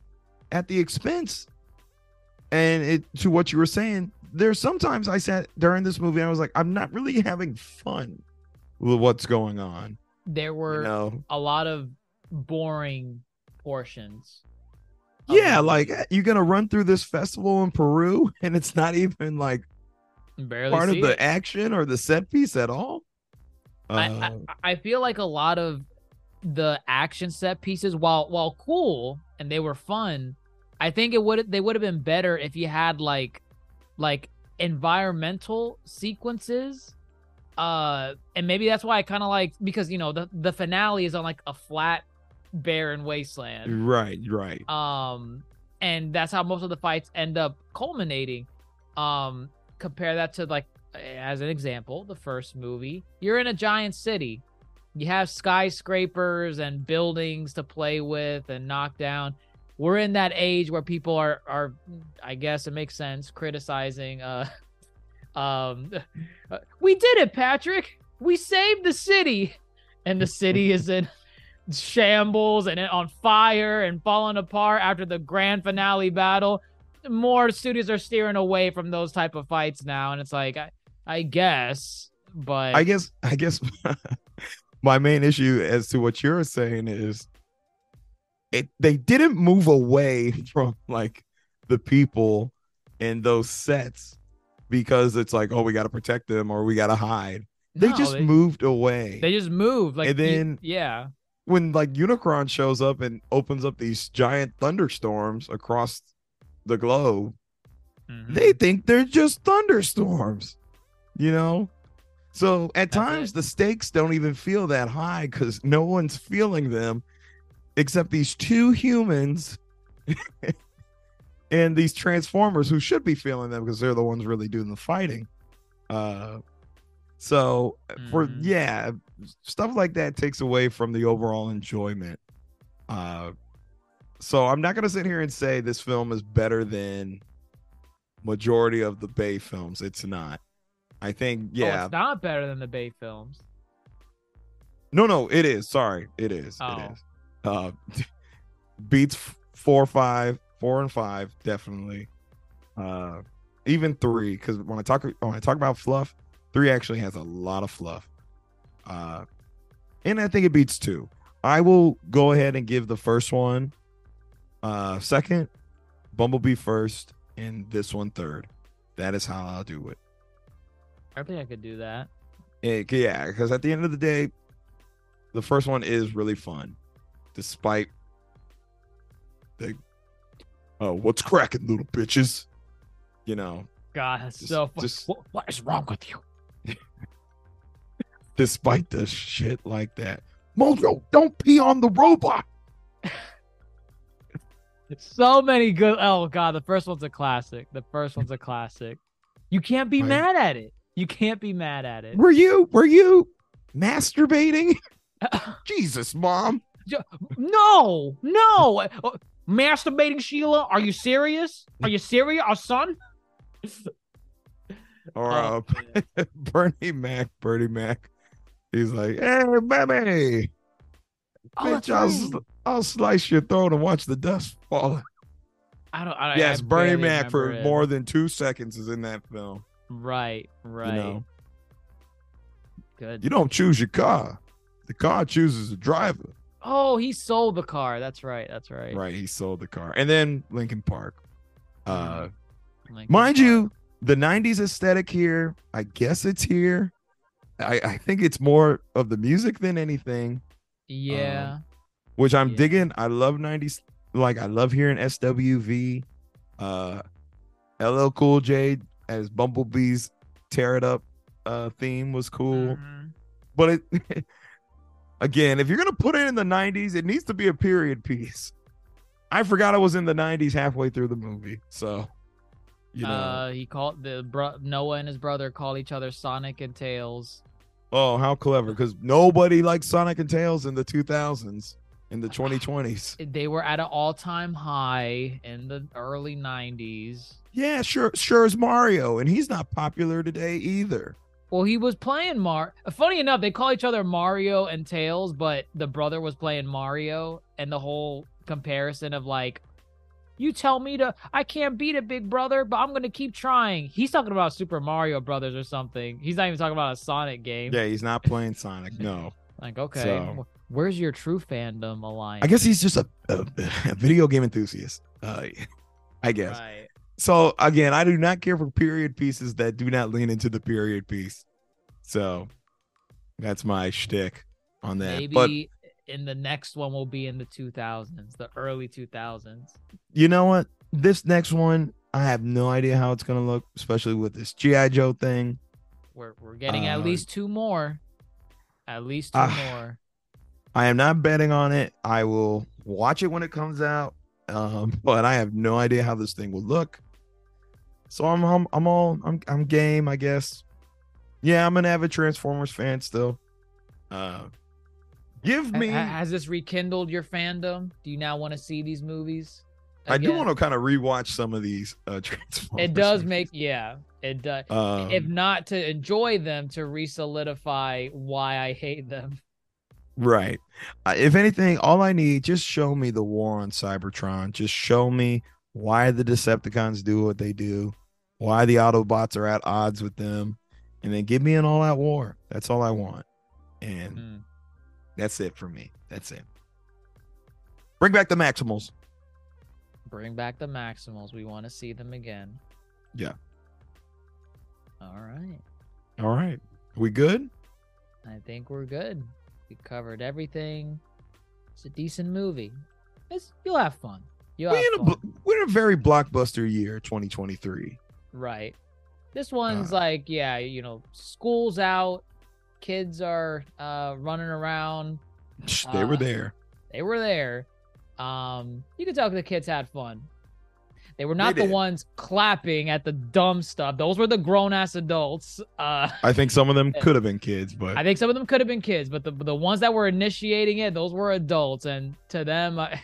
at the expense. And it to what you were saying, there's sometimes I sat during this movie, I was like, I'm not really having fun with what's going on. There were You know? a lot of boring portions. Yeah, Um, like you're gonna run through this festival in Peru, and it's not even like barely part of see the it. action or the set piece at all. I, Uh, I I feel like a lot of the action set pieces, while while cool and they were fun, I think it would they would have been better if you had like like environmental sequences. Uh, and maybe that's why I kind of like, because you know the the finale is on like a flat, barren wasteland. right, right. Um, and that's how most of the fights end up culminating. Um, compare that to, like, as an example, the first movie. You're in a giant city. You have skyscrapers and buildings to play with and knock down. We're in that age where people are are, I guess it makes sense, criticizing. Uh, um, we did it, Patrick. We saved the city, and the city is in shambles and on fire and falling apart after the grand finale battle. More studios are steering away from those type of fights now, and it's like, I, I guess, but I guess I guess my main issue as to what you're saying is it they didn't move away from like the people in those sets because it's like, oh, we got to protect them or we got to hide. They no, just they, moved away. they just moved. Like, And you- then- yeah, when like Unicron shows up and opens up these giant thunderstorms across the globe, Mhm. they think they're just thunderstorms, you know? So at That's times it. the stakes don't even feel that high because no one's feeling them except these two humans and these Transformers who should be feeling them because they're the ones really doing the fighting. Uh, so for Mhm. yeah, stuff like that takes away from the overall enjoyment. Uh, so I'm not gonna sit here and say this film is better than majority of the Bay films. It's not. I think Oh, yeah. it's not better than the Bay films. No, no, it is. Sorry, it is. Oh. It is. Uh, beats f- four, five, four, and five definitely. Uh, even three, because when I talk when I talk about fluff, three actually has a lot of fluff. Uh, and I think it beats two. I will go ahead and give the first one uh second, Bumblebee first, and this one third. That is how I'll do it. I think I could do that. It- yeah, because at the end of the day, the first one is really fun, despite the oh, what's cracking, little bitches? You know, God, that's Just- so fun. just- What, what is wrong with you? despite the shit like that. Mojo, don't pee on the robot. So many good. Oh God, the first one's a classic. The first one's a classic. You can't be Right. mad at it. You can't be mad at it. Were you were you masturbating? Jesus, mom. No, no. Uh, Masturbating, Sheila? Are you serious? Are you serious, our son? Or Oh, uh, Bernie Mac, Bernie Mac. He's like, hey, baby. Oh, Bitch, that's I'll, right. sl- I'll slice your throat and watch the dust fall. I don't. I, Yes, I Bernie barely Mac for remember it. more than two seconds is in that film. Right, right. You know, Good. you don't choose your car; the car chooses the driver. Oh, he sold the car. That's right. That's right. Right? He sold the car, and then Lincoln Park. Uh, Linkin mind Park. you, the nineties aesthetic here. I guess it's here. I, I think it's more of the music than anything, Yeah. which I'm Yeah. digging. I love nineties. Like I love hearing S W V, uh, L L Cool J as Bumblebee's "Tear It Up" uh, theme was cool. Mhm. But it again, if you're gonna put it in the nineties, it needs to be a period piece. I forgot I was in the nineties halfway through the movie, so you know. Uh, he called the bro- Noah and his brother call each other Sonic and Tails. Oh, how clever! Because nobody liked Sonic and Tails in the two thousands, in the twenty twenties. They were at an all-time high in the early nineties. Yeah, sure, sure as Mario, and he's not popular today either. Well, he was playing Mar. Funny enough, they call each other Mario and Tails, but the brother was playing Mario, and the whole comparison of like You tell me to, I can't beat it, big brother, but I'm going to keep trying. He's talking about Super Mario Brothers or something. He's not even talking about a Sonic game. Yeah, he's not playing Sonic. No. Like, okay, So- where's your true fandom, Alliance? I guess he's just a, a, a video game enthusiast. Uh, I guess. Right. So again, I do not care for period pieces that do not lean into the period piece. So that's my shtick on that. Maybe But in the next one will be in the two thousands, the early two thousands. you know what? This next one, I have no idea how it's gonna look, especially with this G I. Joe thing. We're we're getting Uh, at least two more. At least two Ah. more. I am not betting on it. I will watch it when it comes out, um, but I have no idea how this thing will look. So I'm I'm, I'm all I'm I'm game, I guess. Yeah, I'm an avid Transformers fan still. Uh, give Ha- me. ha- has this rekindled your fandom? Do you now want to see these movies? I do again? want to kind of rewatch some of these uh, Transformers. It does movies. make yeah, it does. Um, If not to enjoy them, to re-solidify why I hate them. Right. Uh, if anything, all I need, just show me the war on Cybertron. Just show me why the Decepticons do what they do, why the Autobots are at odds with them, and then give me an all-out war. That's all I want. And Mm. that's it for me. That's it. Bring back the Maximals. Bring back the Maximals. We want to see them again. Yeah. All right. All right. Are we good? I think we're good. We covered everything. It's a decent movie. It's, you'll have fun. You'll We're have in, a, fun. bl- we're in a very blockbuster year, twenty twenty-three. Right. This one's Uh. like, yeah, you know, school's out. Kids are uh, running around. They were Uh, there. They were there. Um, you could tell the kids had fun. They were not They the did. ones clapping at the dumb stuff. Those were the grown ass adults. Uh, I think some of them could have been kids, but I think some of them could have been kids, but the the ones that were initiating it, those were adults, and to them, I,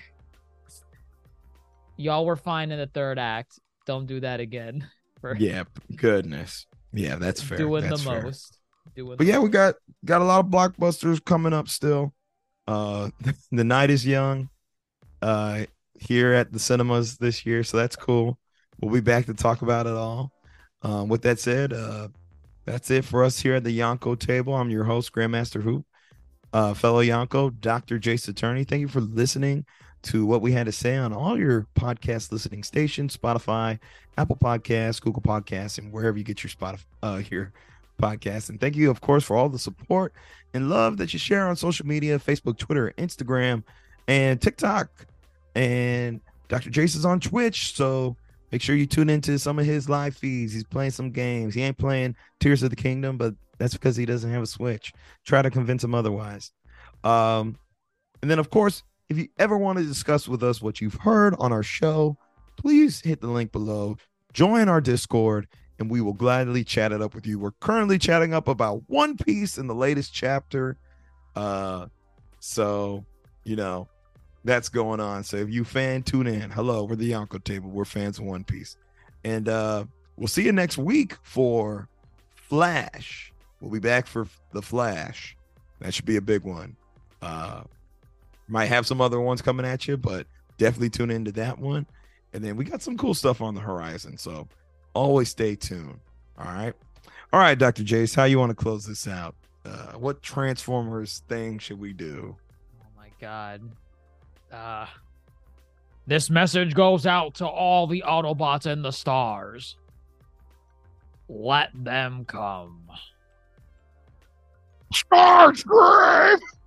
y'all were fine in the third act. Don't do that again. For yeah, goodness. Yeah, that's fair. doing That's the fair. most. Doing But the yeah, we most. got got a lot of blockbusters coming up still. Uh The Night is Young uh here at the cinemas this year, so that's cool. We'll be back to talk about it all. Um with that said, uh that's it for us here at the Yonko table. I'm your host, Grandmaster Hoop. Uh fellow Yonko, Doctor Jace Attorney. Thank you for listening to what we had to say on all your podcast listening stations, Spotify, Apple Podcasts, Google Podcasts, and wherever you get your Spotify uh your podcast. And thank you, of course, for all the support and love that you share on social media, Facebook, Twitter, Instagram, and TikTok. And Doctor Jace is on Twitch, so make sure you tune into some of his live feeds. He's playing some games. He ain't playing Tears of the Kingdom, but that's because he doesn't have a Switch. Try to convince him otherwise. Um, and then, of course, if you ever want to discuss with us what you've heard on our show, please hit the link below, join our Discord, and we will gladly chat it up with you. We're currently chatting up about One Piece in the latest chapter. Uh, so, you know, that's going on. So if you fan, tune in. Hello, we're the Yonko table. We're fans of One Piece. And uh, we'll see you next week for Flash. We'll be back for the Flash. That should be a big one. Uh, might have some other ones coming at you, but definitely tune into that one. And then we got some cool stuff on the horizon. So always stay tuned. All right. All right, Doctor Jace, how you want to close this out? Uh, what Transformers thing should we do? Oh my god. Uh this message goes out to all the Autobots in the stars. Let them come. Starscream!